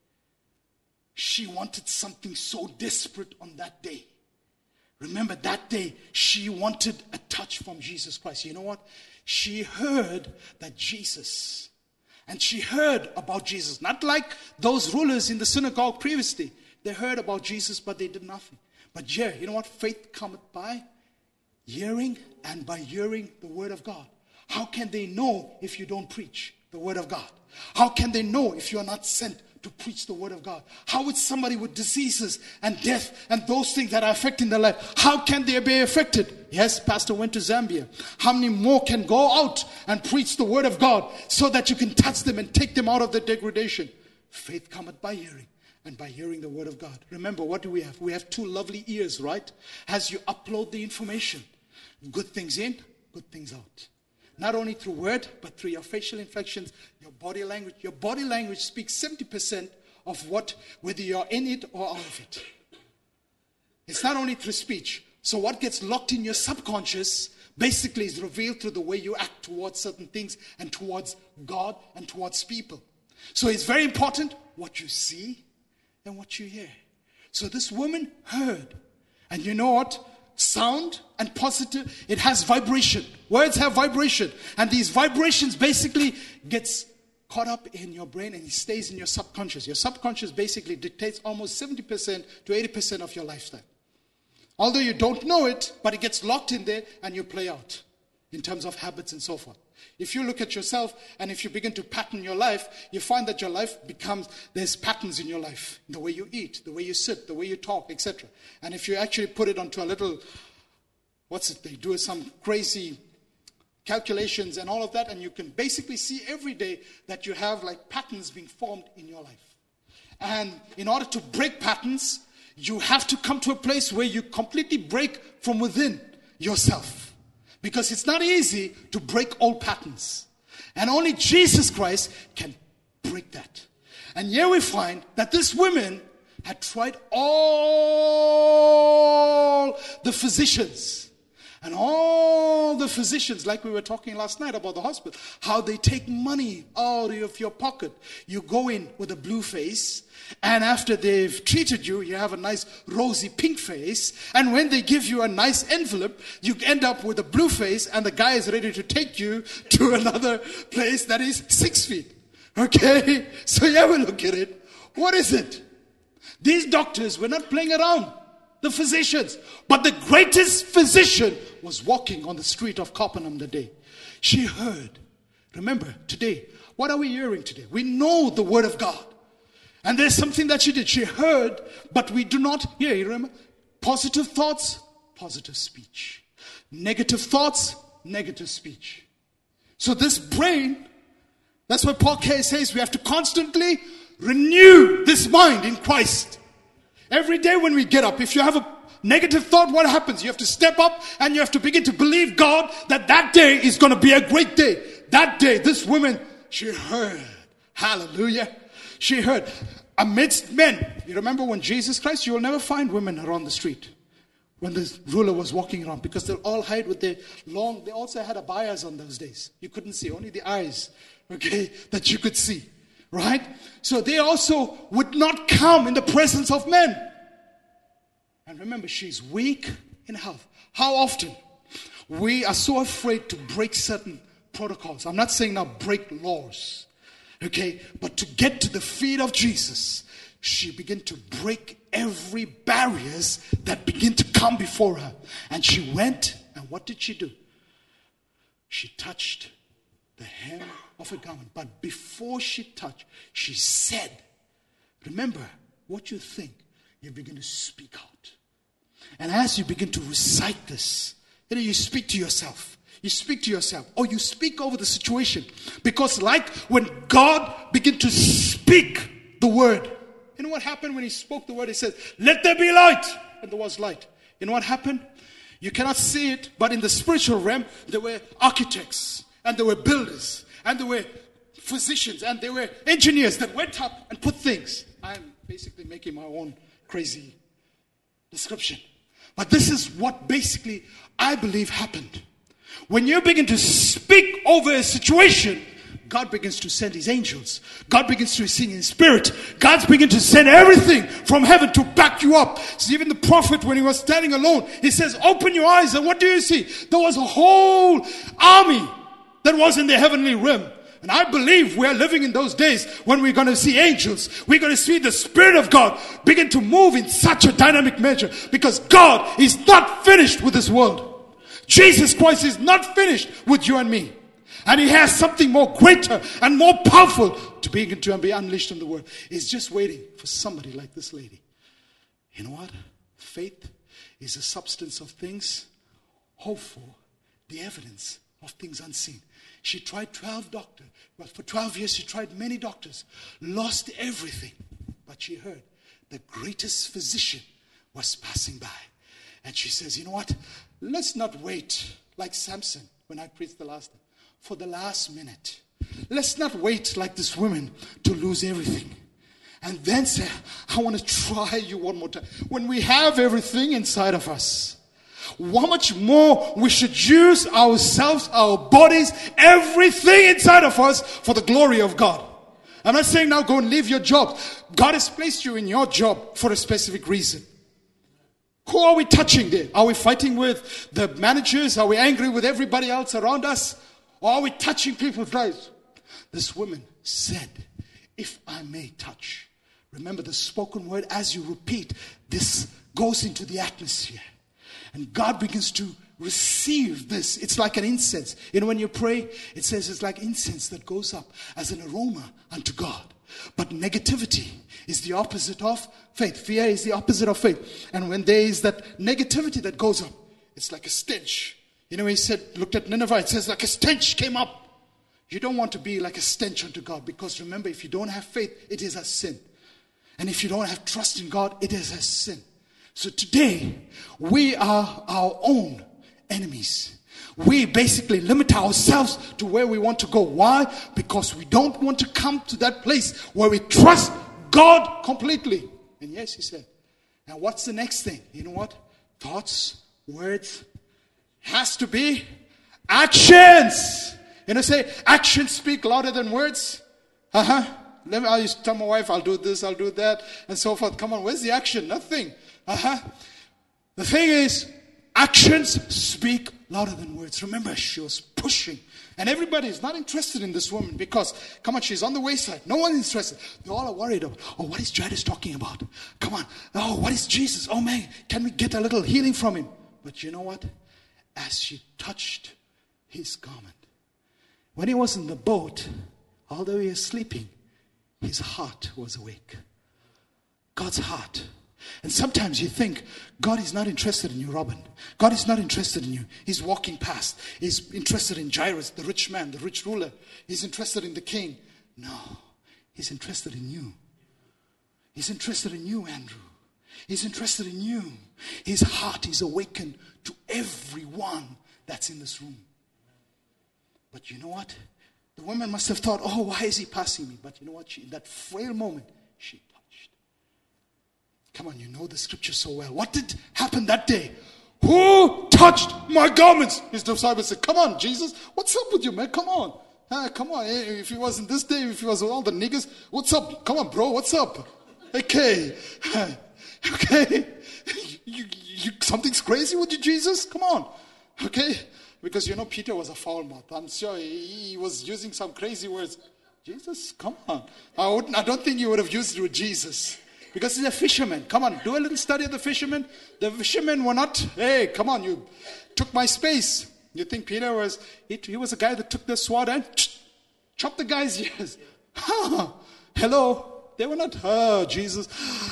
She wanted something so desperate on that day. Remember that day, she wanted a touch from Jesus Christ. You know what? She heard that Jesus, and she heard about Jesus. Not like those rulers in the synagogue previously. They heard about Jesus, but they did nothing. But yeah, you know what? Faith cometh by hearing, and by hearing the word of God. How can they know if you don't preach the word of God? How can they know if you are not sent to preach the word of God? How would somebody with diseases and death and those things that are affecting their life, how can they be affected? Yes, pastor went to Zambia. How many more can go out and preach the word of God so that you can touch them and take them out of their degradation? Faith cometh by hearing, and by hearing the word of God. Remember, what do we have? We have two lovely ears, right? As you upload the information, good things in, good things out. Not only through word, but through your facial inflections, your body language. Your body language speaks 70% of what, whether you're in it or out of it. It's not only through speech. So what gets locked in your subconscious basically is revealed through the way you act towards certain things and towards God and towards people. So it's very important what you see and what you hear. So this woman heard. And you know what? Sound and positive, it has vibration. Words have vibration. And these vibrations basically gets caught up in your brain and it stays in your subconscious. Your subconscious basically dictates almost 70% to 80% of your lifestyle. Although you don't know it, but it gets locked in there and you play out in terms of habits and so forth. If you look at yourself and if you begin to pattern your life, you find that your life becomes, there's patterns in your life. The way you eat, the way you sit, the way you talk, etc. And if you actually put it onto a little, they do some crazy calculations and all of that, and you can basically see every day that you have like patterns being formed in your life. And in order to break patterns, you have to come to a place where you completely break from within yourself. Because it's not easy to break old patterns. And only Jesus Christ can break that. And here we find that this woman had tried all the physicians. And all the physicians, like we were talking last night about the hospital, how they take money out of your pocket. You go in with a blue face, and after they've treated you, you have a nice rosy pink face. And when they give you a nice envelope, you end up with a blue face, and the guy is ready to take you to another place that is 6 feet. Okay? So you have a look at it. What is it? These doctors were not playing around. The physicians. But the greatest physician was walking on the street of Capernaum that day. She heard. Remember, today, what are we hearing today? We know the word of God. And there's something that she did. She heard, but we do not hear. You remember? Positive thoughts, positive speech. Negative thoughts, negative speech. So this brain, that's why Paul says we have to constantly renew this mind in Christ. Every day when we get up, if you have a negative thought, what happens? You have to step up and you have to begin to believe God that that day is going to be a great day. That day, this woman, she heard. Hallelujah. She heard. Amidst men. You remember when Jesus Christ, you will never find women around the street when the ruler was walking around, because they'll all hide with their long, they also had abayas on those days. You couldn't see, only the eyes, okay, that you could see. Right? So they also would not come in the presence of men. And remember, she's weak in health. How often? We are so afraid to break certain protocols. I'm not saying now break laws. Okay? But to get to the feet of Jesus, she began to break every barriers that began to come before her. And she went, and what did she do? She touched the hem of a garment. But before she touched, she said, remember, what you think, you begin to speak out. And as you begin to recite this, you speak to yourself. You speak to yourself, or you speak over the situation. Because like when God began to speak the word, you know what happened when he spoke the word? He said, let there be light. And there was light. You know what happened? You cannot see it, but in the spiritual realm, there were architects, and there were builders, and there were physicians, and there were engineers that went up and put things. I'm basically making my own crazy description. But this is what basically I believe happened. When you begin to speak over a situation, God begins to send his angels. God begins to sing in spirit. God begins to send everything from heaven to back you up. So even the prophet, when he was standing alone, he says, open your eyes, and what do you see? There was a whole army that was in the heavenly realm. And I believe we are living in those days when we're going to see angels. We're going to see the Spirit of God begin to move in such a dynamic measure. Because God is not finished with this world. Jesus Christ is not finished with you and me. And he has something more greater and more powerful to begin to be unleashed in the world. He's just waiting for somebody like this lady. You know what? Faith is the substance of things hoped for, the evidence of things unseen. She tried 12 doctors. But for 12 years she tried many doctors. Lost everything. But she heard the greatest physician was passing by. And she says, you know what? Let's not wait like Samson when I preached the last time. For the last minute. Let's not wait like this woman to lose everything. And then say, I want to try you one more time. When we have everything inside of us, how much more we should use ourselves, our bodies, everything inside of us for the glory of God. I'm not saying now go and leave your job. God has placed you in your job for a specific reason. Who are we touching there? Are we fighting with the managers? Are we angry with everybody else around us? Or are we touching people's lives? This woman said, if I may touch. Remember the spoken word, as you repeat, this goes into the atmosphere. And God begins to receive this. It's like an incense. You know, when you pray, it says it's like incense that goes up as an aroma unto God. But negativity is the opposite of faith. Fear is the opposite of faith. And when there is that negativity that goes up, it's like a stench. You know, he said, looked at Nineveh, it says like a stench came up. You don't want to be like a stench unto God, because remember, if you don't have faith, it is a sin. And if you don't have trust in God, it is a sin. So today, we are our own enemies. We basically limit ourselves to where we want to go. Why? Because we don't want to come to that place where we trust God completely. And yes, he said. And what's the next thing? You know what? Thoughts, words, has to be actions. You know, say, actions speak louder than words. I used to tell my wife, I'll do this, I'll do that, and so forth. Come on, where's the action? Nothing. The thing is, actions speak louder than words. Remember, she was pushing. And everybody is not interested in this woman because, come on, she's on the wayside. No one is interested. They all are worried about, oh, what is Jairus talking about? Come on. Oh, what is Jesus? Oh, man, can we get a little healing from him? But you know what? As she touched his garment, when he was in the boat, although he was sleeping, his heart was awake. God's heart. And sometimes you think, God is not interested in you, Robin. God is not interested in you. He's walking past. He's interested in Jairus, the rich man, the rich ruler. He's interested in the king. No, he's interested in you. He's interested in you, Andrew. He's interested in you. His heart is awakened to everyone that's in this room. But you know what? The woman must have thought, oh, why is he passing me? But you know what? In that frail moment, she touched. Come on, you know the scripture so well. What did happen that day? Who touched my garments? His disciples said, come on, Jesus. What's up with you, man? Come on. Come on. If it wasn't this day, if it was all the niggas, what's up? Come on, bro. What's up? Okay. Okay. Something's crazy with you, Jesus? Come on. Okay. Because you know Peter was a foul mouth. I'm sure he was using some crazy words. Jesus, come on. I don't think you would have used it with Jesus. Because he's a fisherman. Come on, do a little study of the fishermen. The fishermen were not, hey, come on, you took my space. You think Peter was, he was a guy that took the sword and chopped the guy's ears. Hello. They were not, Jesus.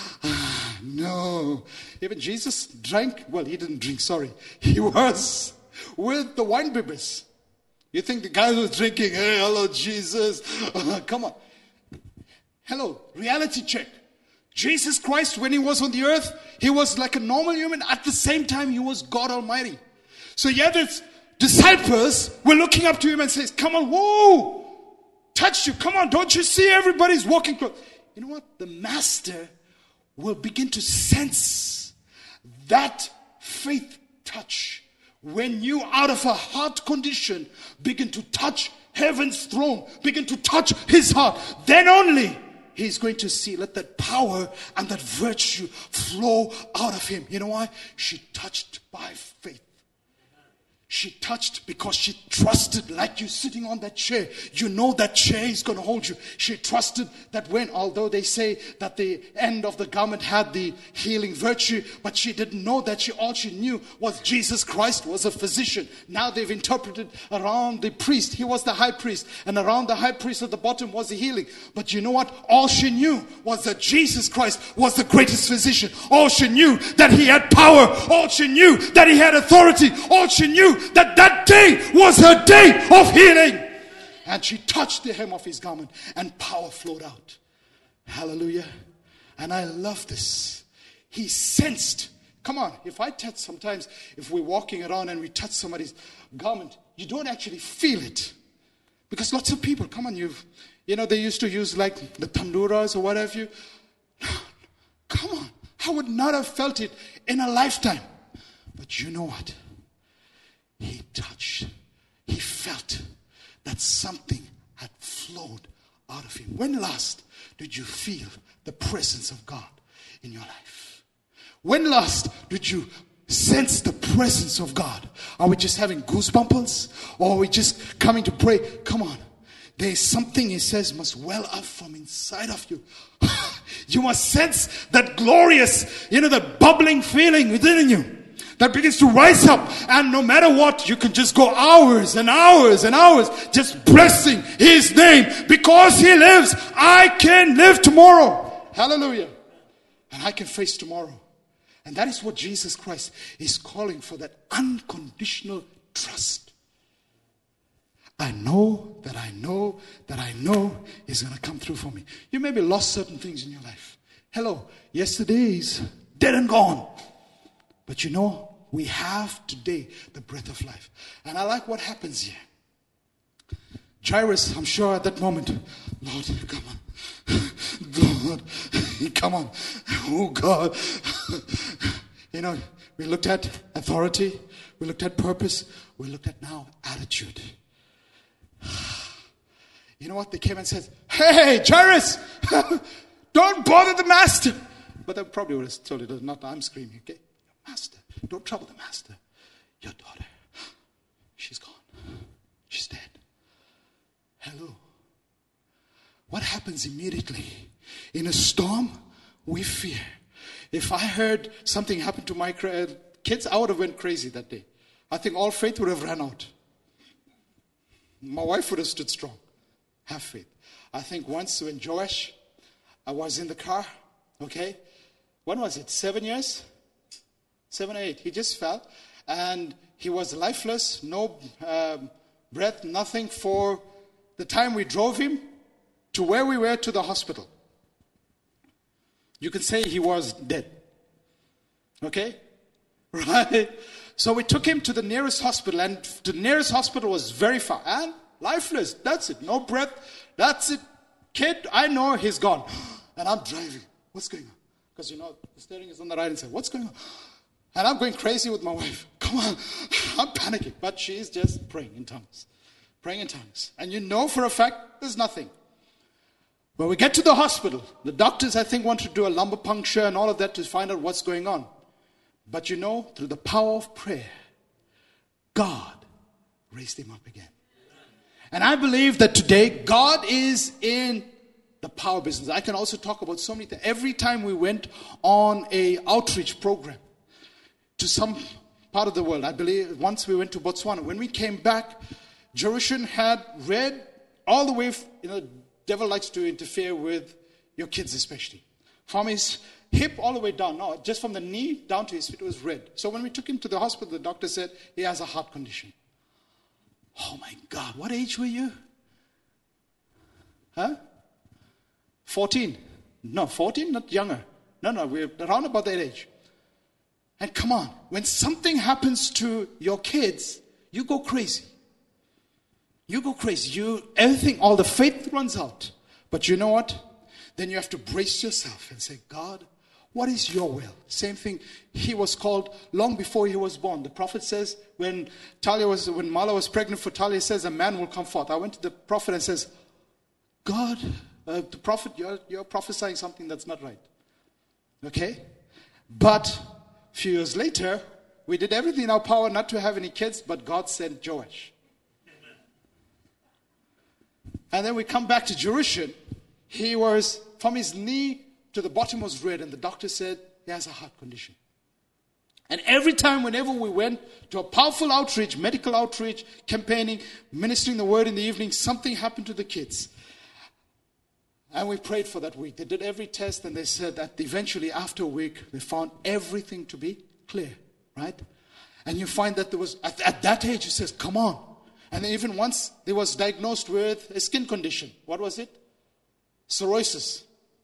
No. Even Jesus drank, well, he didn't drink, sorry. He was with the wine bibbers. You think the guy was drinking, hey, hello, Jesus. Come on. Hello, reality check. Jesus Christ, when he was on the earth, he was like a normal human. At the same time, he was God Almighty. So yet his disciples were looking up to him and says, come on, whoa, touched you. Come on, don't you see everybody's walking close? You know what? The master will begin to sense that faith touch. When you, out of a heart condition, begin to touch heaven's throne, begin to touch his heart, then only he's going to see, let that power and that virtue flow out of him. You know why? She touched by faith. She touched because she trusted, like you sitting on that chair. You know that chair is going to hold you. She trusted that when, although they say that the end of the garment had the healing virtue, but she didn't know that all she knew was Jesus Christ was a physician. Now they've interpreted around the priest. He was the high priest. And around the high priest at the bottom was the healing. But you know what? All she knew was that Jesus Christ was the greatest physician. All she knew that he had power. All she knew that he had authority. All she knew that day was her day of healing. And she touched the hem of his garment and power flowed out. Hallelujah. And I love this. He sensed. Come on, if I touch sometimes, if we're walking around and we touch somebody's garment, you don't actually feel it. Because lots of people, come on, you know, they used to use like the tanduras or whatever. Come on, I would not have felt it in a lifetime. But you know what? He touched, he felt that something had flowed out of him. When last did you feel the presence of God in your life? When last did you sense the presence of God? Are we just having goosebumps? Or are we just coming to pray? Come on. There is something, he says, must well up from inside of you. You must sense that glorious, that bubbling feeling within you. That begins to rise up, and no matter what, you can just go hours and hours and hours just blessing his name. Because he lives, I can live tomorrow. Hallelujah. And I can face tomorrow. And that is what Jesus Christ is calling for, that unconditional trust. I know that I know that I know is going to come through for me. You maybe lost certain things in your life. Hello, yesterday is dead and gone. But you know, we have today the breath of life. And I like what happens here. Jairus, I'm sure at that moment, Lord, come on. Lord, come on. Oh God. We looked at authority. We looked at purpose. We looked at now attitude. You know what? They came and said, hey, Jairus, don't bother the master. But I probably would have told it, not I'm screaming, okay? Master. Don't trouble the master. Your daughter, she's gone. She's dead. Hello. What happens immediately? In a storm, we fear. If I heard something happen to my kids, I would have went crazy that day. I think all faith would have run out. My wife would have stood strong. Have faith. I think once when Joash, I was in the car, okay? When was it? 7 years? 7 or 8. He just fell. And he was lifeless, no breath, nothing for the time we drove him to where we were to the hospital. You can say he was dead. Okay? Right? So we took him to the nearest hospital, and the nearest hospital was very far. And lifeless. That's it. No breath. That's it. Kid, I know he's gone. And I'm driving. What's going on? Because the steering is on the right hand side. What's going on? And I'm going crazy with my wife. Come on. I'm panicking. But she's just praying in tongues. Praying in tongues. And you know for a fact there's nothing. When we get to the hospital, the doctors, I think, want to do a lumbar puncture and all of that to find out what's going on. But through the power of prayer, God raised him up again. And I believe that today God is in the power business. I can also talk about so many things. Every time we went on a outreach program to some part of the world, I believe once we went to Botswana. When we came back, Jerushan had read all the way, devil likes to interfere with your kids especially. From his hip all the way down, no, just from the knee down to his feet, it was red. So when we took him to the hospital, the doctor said he has a heart condition. Oh my God, what age were you? 14? No, 14, not younger. No, we're around about that age. And come on, when something happens to your kids, you go crazy. You go crazy. Everything, all the faith runs out. But you know what? Then you have to brace yourself and say, God, what is your will? Same thing. He was called long before he was born. The prophet says when Mala was pregnant for Talia, he says a man will come forth. I went to the prophet and says, God, the prophet, you're prophesying something that's not right. Okay? But a few years later, we did everything in our power not to have any kids, but God sent Joash. And then we come back to Jerushan. He was, from his knee to the bottom was red, and the doctor said he has a heart condition. And every time, whenever we went to a powerful outreach, medical outreach, campaigning, ministering the word in the evening, something happened to the kids. And we prayed for that week. They did every test, and they said that eventually, after a week, they found everything to be clear, right? And you find that there was, at that age, he says, come on. And then even once, he was diagnosed with a skin condition. What was it? Psoriasis.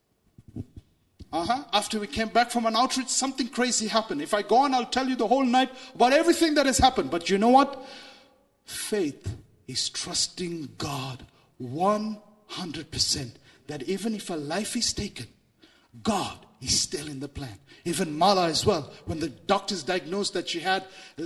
After we came back from an outreach, something crazy happened. If I go on, I'll tell you the whole night about everything that has happened. But you know what? Faith is trusting God 100%. That even if a life is taken, God is still in the plan. Even Mala as well. When the doctors diagnosed that she had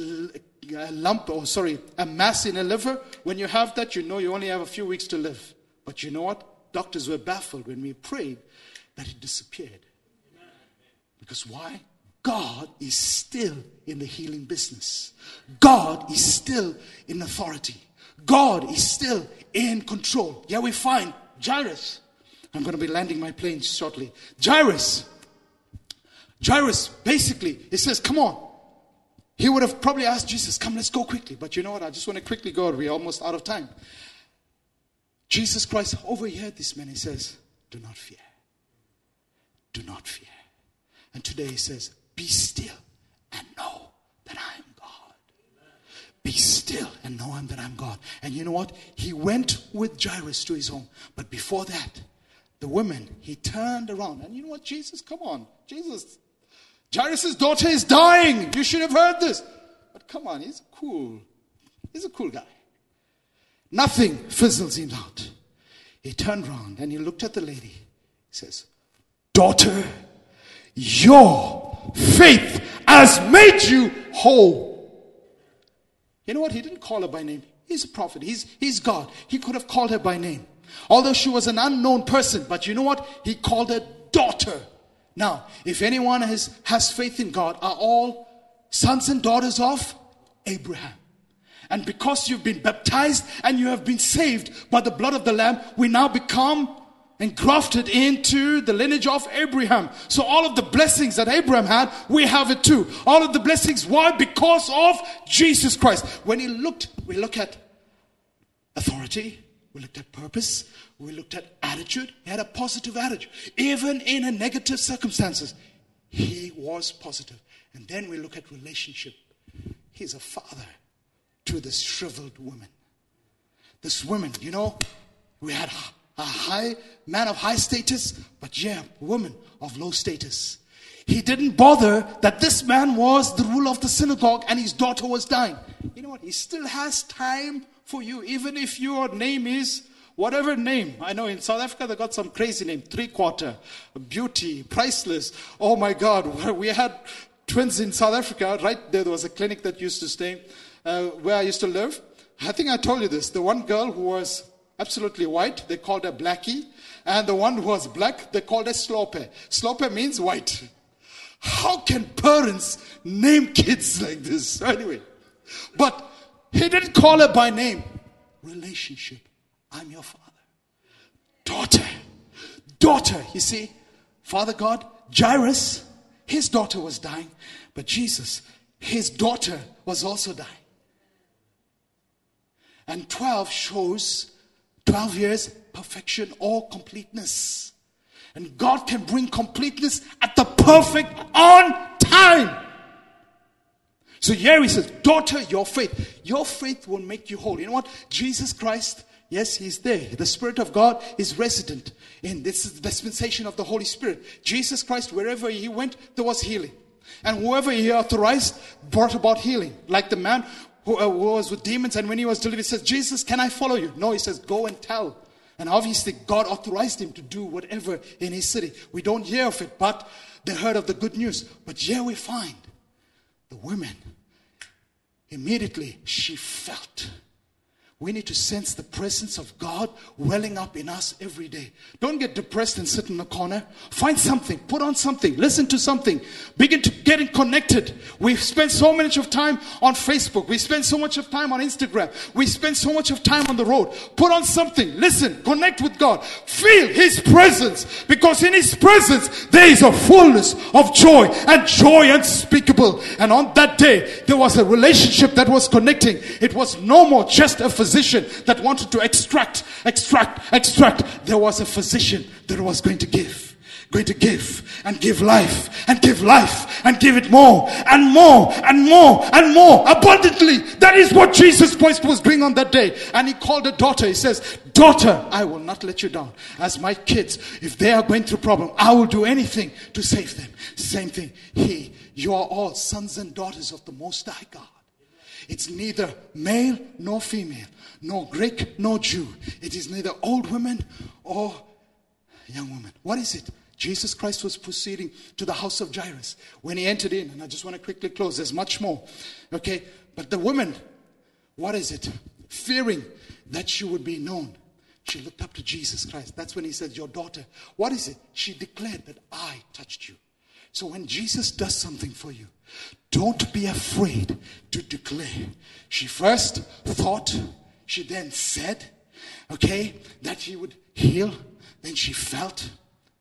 a mass in her liver, when you have that, you know you only have a few weeks to live. But you know what? Doctors were baffled when we prayed that it disappeared. Because why? God is still in the healing business. God is still in authority. God is still in control. Yeah, we find Jairus. I'm going to be landing my plane shortly. Jairus, basically, it says, come on. He would have probably asked Jesus, come, let's go quickly. But you know what? I just want to quickly go. We're almost out of time. Jesus Christ overheard this man. He says, do not fear. Do not fear. And today he says, be still and know that I am God. Be still and know that I'm God. And you know what? He went with Jairus to his home. But before that, the woman, he turned around. And you know what, Jesus? Come on. Jesus. Jairus' daughter is dying. You should have heard this. But come on, he's a cool guy. Nothing fizzles him out. He turned around and he looked at the lady. He says, daughter, your faith has made you whole. You know what? He didn't call her by name. He's a prophet. He's God. He could have called her by name. Although she was an unknown person. But you know what? He called her daughter. Now, if anyone has faith in God, are all sons and daughters of Abraham. And because you've been baptized and you have been saved by the blood of the Lamb, we now become engrafted into the lineage of Abraham. So all of the blessings that Abraham had, we have it too. All of the blessings, why? Because of Jesus Christ. When we look at authority, we looked at purpose, we looked at attitude. He had a positive attitude. Even in a negative circumstances, he was positive. And then we look at relationship. He's a father to this shriveled woman. This woman, you know, we had a high man of high status, but yeah, woman of low status. He didn't bother that this man was the ruler of the synagogue and his daughter was dying. You know what? He still has time for you, even if your name is whatever name. I know in South Africa they got some crazy name, 3/4, beauty, priceless. Oh my God, we had twins in South Africa. Right there was a clinic that used to stay where I used to live. I think I told you this. The one girl who was absolutely white, they called her Blackie. And the one who was black, they called her Slope. Slope means white. How can parents name kids like this? Anyway, but he didn't call her by name. Relationship. I'm your father. Daughter, daughter. You see, Father God, Jairus, his daughter was dying. But Jesus, his daughter was also dying. And 12 shows 12 years, perfection or completeness. And God can bring completeness at the perfect on time. So here he says, daughter, your faith will make you whole. You know what? Jesus Christ, yes, he's there. The Spirit of God is resident in this dispensation of the Holy Spirit. Jesus Christ, wherever he went, there was healing. And whoever he authorized brought about healing. Like the man who was with demons, and when he was delivered, he says, Jesus, can I follow you? No, he says, go and tell. And obviously God authorized him to do whatever in his city. We don't hear of it, but they heard of the good news. But here we find the woman, immediately she felt. We need to sense the presence of God welling up in us every day. Don't get depressed and sit in a corner. Find something. Put on something. Listen to something. Begin to get connected. We spend so much of time on Facebook. We spend so much of time on Instagram. We spend so much of time on the road. Put on something. Listen. Connect with God. Feel His presence. Because in His presence, there is a fullness of joy, and joy unspeakable. And on that day, there was a relationship that was connecting. It was no more just a physician that wanted to extract. There was a physician that was going to give and give life and give life and give it more and more and more and more abundantly. That is what Jesus Christ was doing on that day. And he called a daughter. He says, daughter, I will not let you down. As my kids, if they are going through problem, I will do anything to save them. Same thing. You are all sons and daughters of the Most High God. It's neither male nor female, nor Greek nor Jew. It is neither old women or young women. What is it? Jesus Christ was proceeding to the house of Jairus. When he entered in, and I just want to quickly close, there's much more. Okay, but the woman, what is it? Fearing that she would be known, she looked up to Jesus Christ. That's when he said, your daughter. What is it? She declared that I touched you. So when Jesus does something for you, don't be afraid to declare. She first thought, she then said, okay, that he would heal. Then she felt,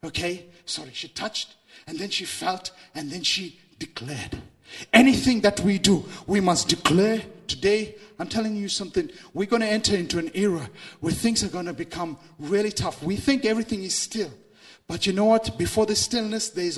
she touched, and then she felt, and then she declared. Anything that we do, we must declare. Today, I'm telling you something, we're going to enter into an era where things are going to become really tough. We think everything is still. But you know what? Before the stillness, there's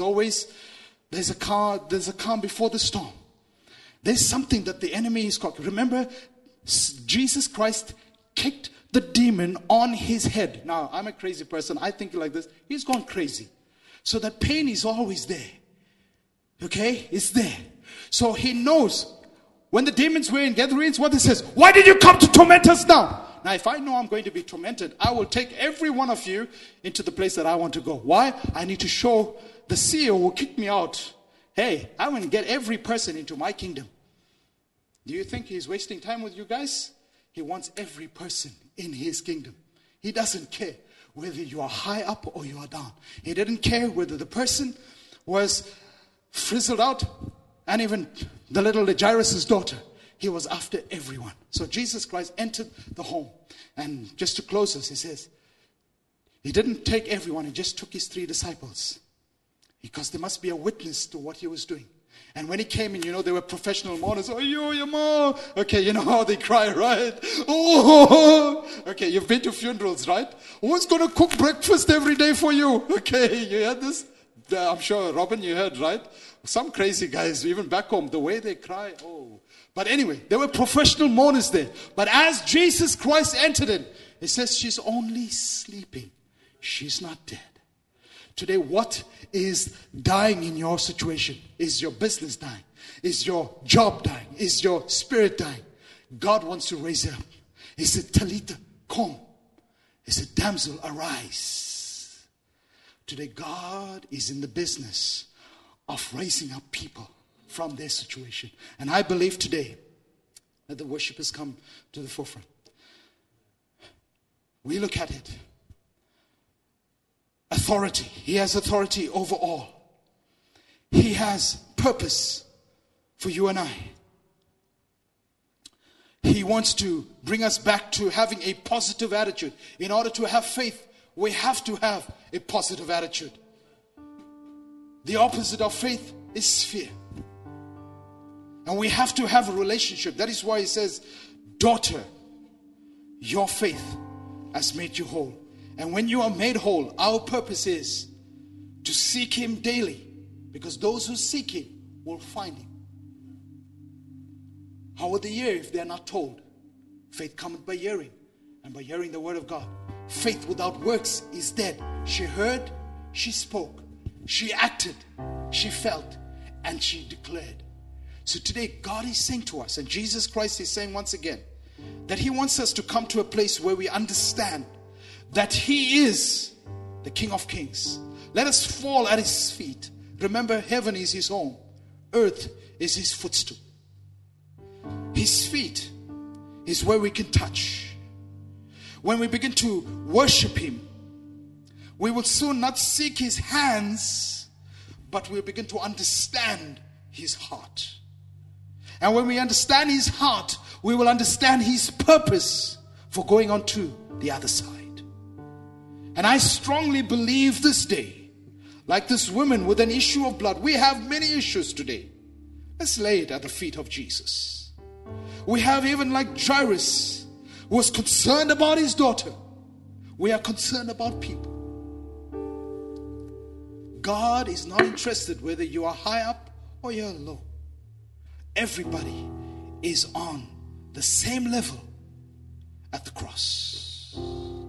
a calm before the storm. There's something that the enemy is called. Remember, Jesus Christ kicked the demon on his head. Now, I'm a crazy person. I think like this. He's gone crazy. So that pain is always there. Okay? It's there. So he knows when the demons were in gatherings, what he says, why did you come to torment us now? Now, if I know I'm going to be tormented, I will take every one of you into the place that I want to go. Why? I need to show the CEO who kicked me out. Hey, I want to get every person into my kingdom. Do you think he's wasting time with you guys? He wants every person in his kingdom. He doesn't care whether you are high up or you are down. He didn't care whether the person was frizzled out, and even the little Jairus' daughter. He was after everyone. So Jesus Christ entered the home. And just to close us, he says, he didn't take everyone. He just took his 3 disciples. Because there must be a witness to what he was doing. And when he came in, they were professional mourners. Oh, your mom. Okay, you know how they cry, right? Oh, okay, you've been to funerals, right? Who's going to cook breakfast every day for you? Okay, you heard this? I'm sure, Robin, you heard, right? Some crazy guys, even back home, the way they cry, oh. But anyway, there were professional mourners there. But as Jesus Christ entered in, it says she's only sleeping. She's not dead. Today, what is dying in your situation? Is your business dying? Is your job dying? Is your spirit dying? God wants to raise it up. He said, Talitha, come. He said, damsel, arise. Today, God is in the business of raising up people from their situation. And I believe today that the worshipers come to the forefront. We look at it. Authority. He has authority over all. He has purpose for you and I. He wants to bring us back to having a positive attitude. In order to have faith, we have to have a positive attitude. The opposite of faith is fear. And we have to have a relationship. That is why he says, daughter, your faith has made you whole. And when you are made whole, our purpose is to seek him daily. Because those who seek him will find him. How would they hear if they are not told? Faith cometh by hearing, and by hearing the word of God. Faith without works is dead. She heard, she spoke, she acted, she felt, and she declared. So today God is saying to us, and Jesus Christ is saying once again, that he wants us to come to a place where we understand that he is the King of Kings. Let us fall at his feet. Remember, heaven is his home. Earth is his footstool. His feet is where we can touch. When we begin to worship him, we will soon not seek his hands, but we'll begin to understand his heart. And when we understand his heart, we will understand his purpose for going on to the other side. And I strongly believe this day, like this woman with an issue of blood, we have many issues today. Let's lay it at the feet of Jesus. We have even like Jairus, who was concerned about his daughter. We are concerned about people. God is not interested whether you are high up or you're low. Everybody is on the same level at the cross.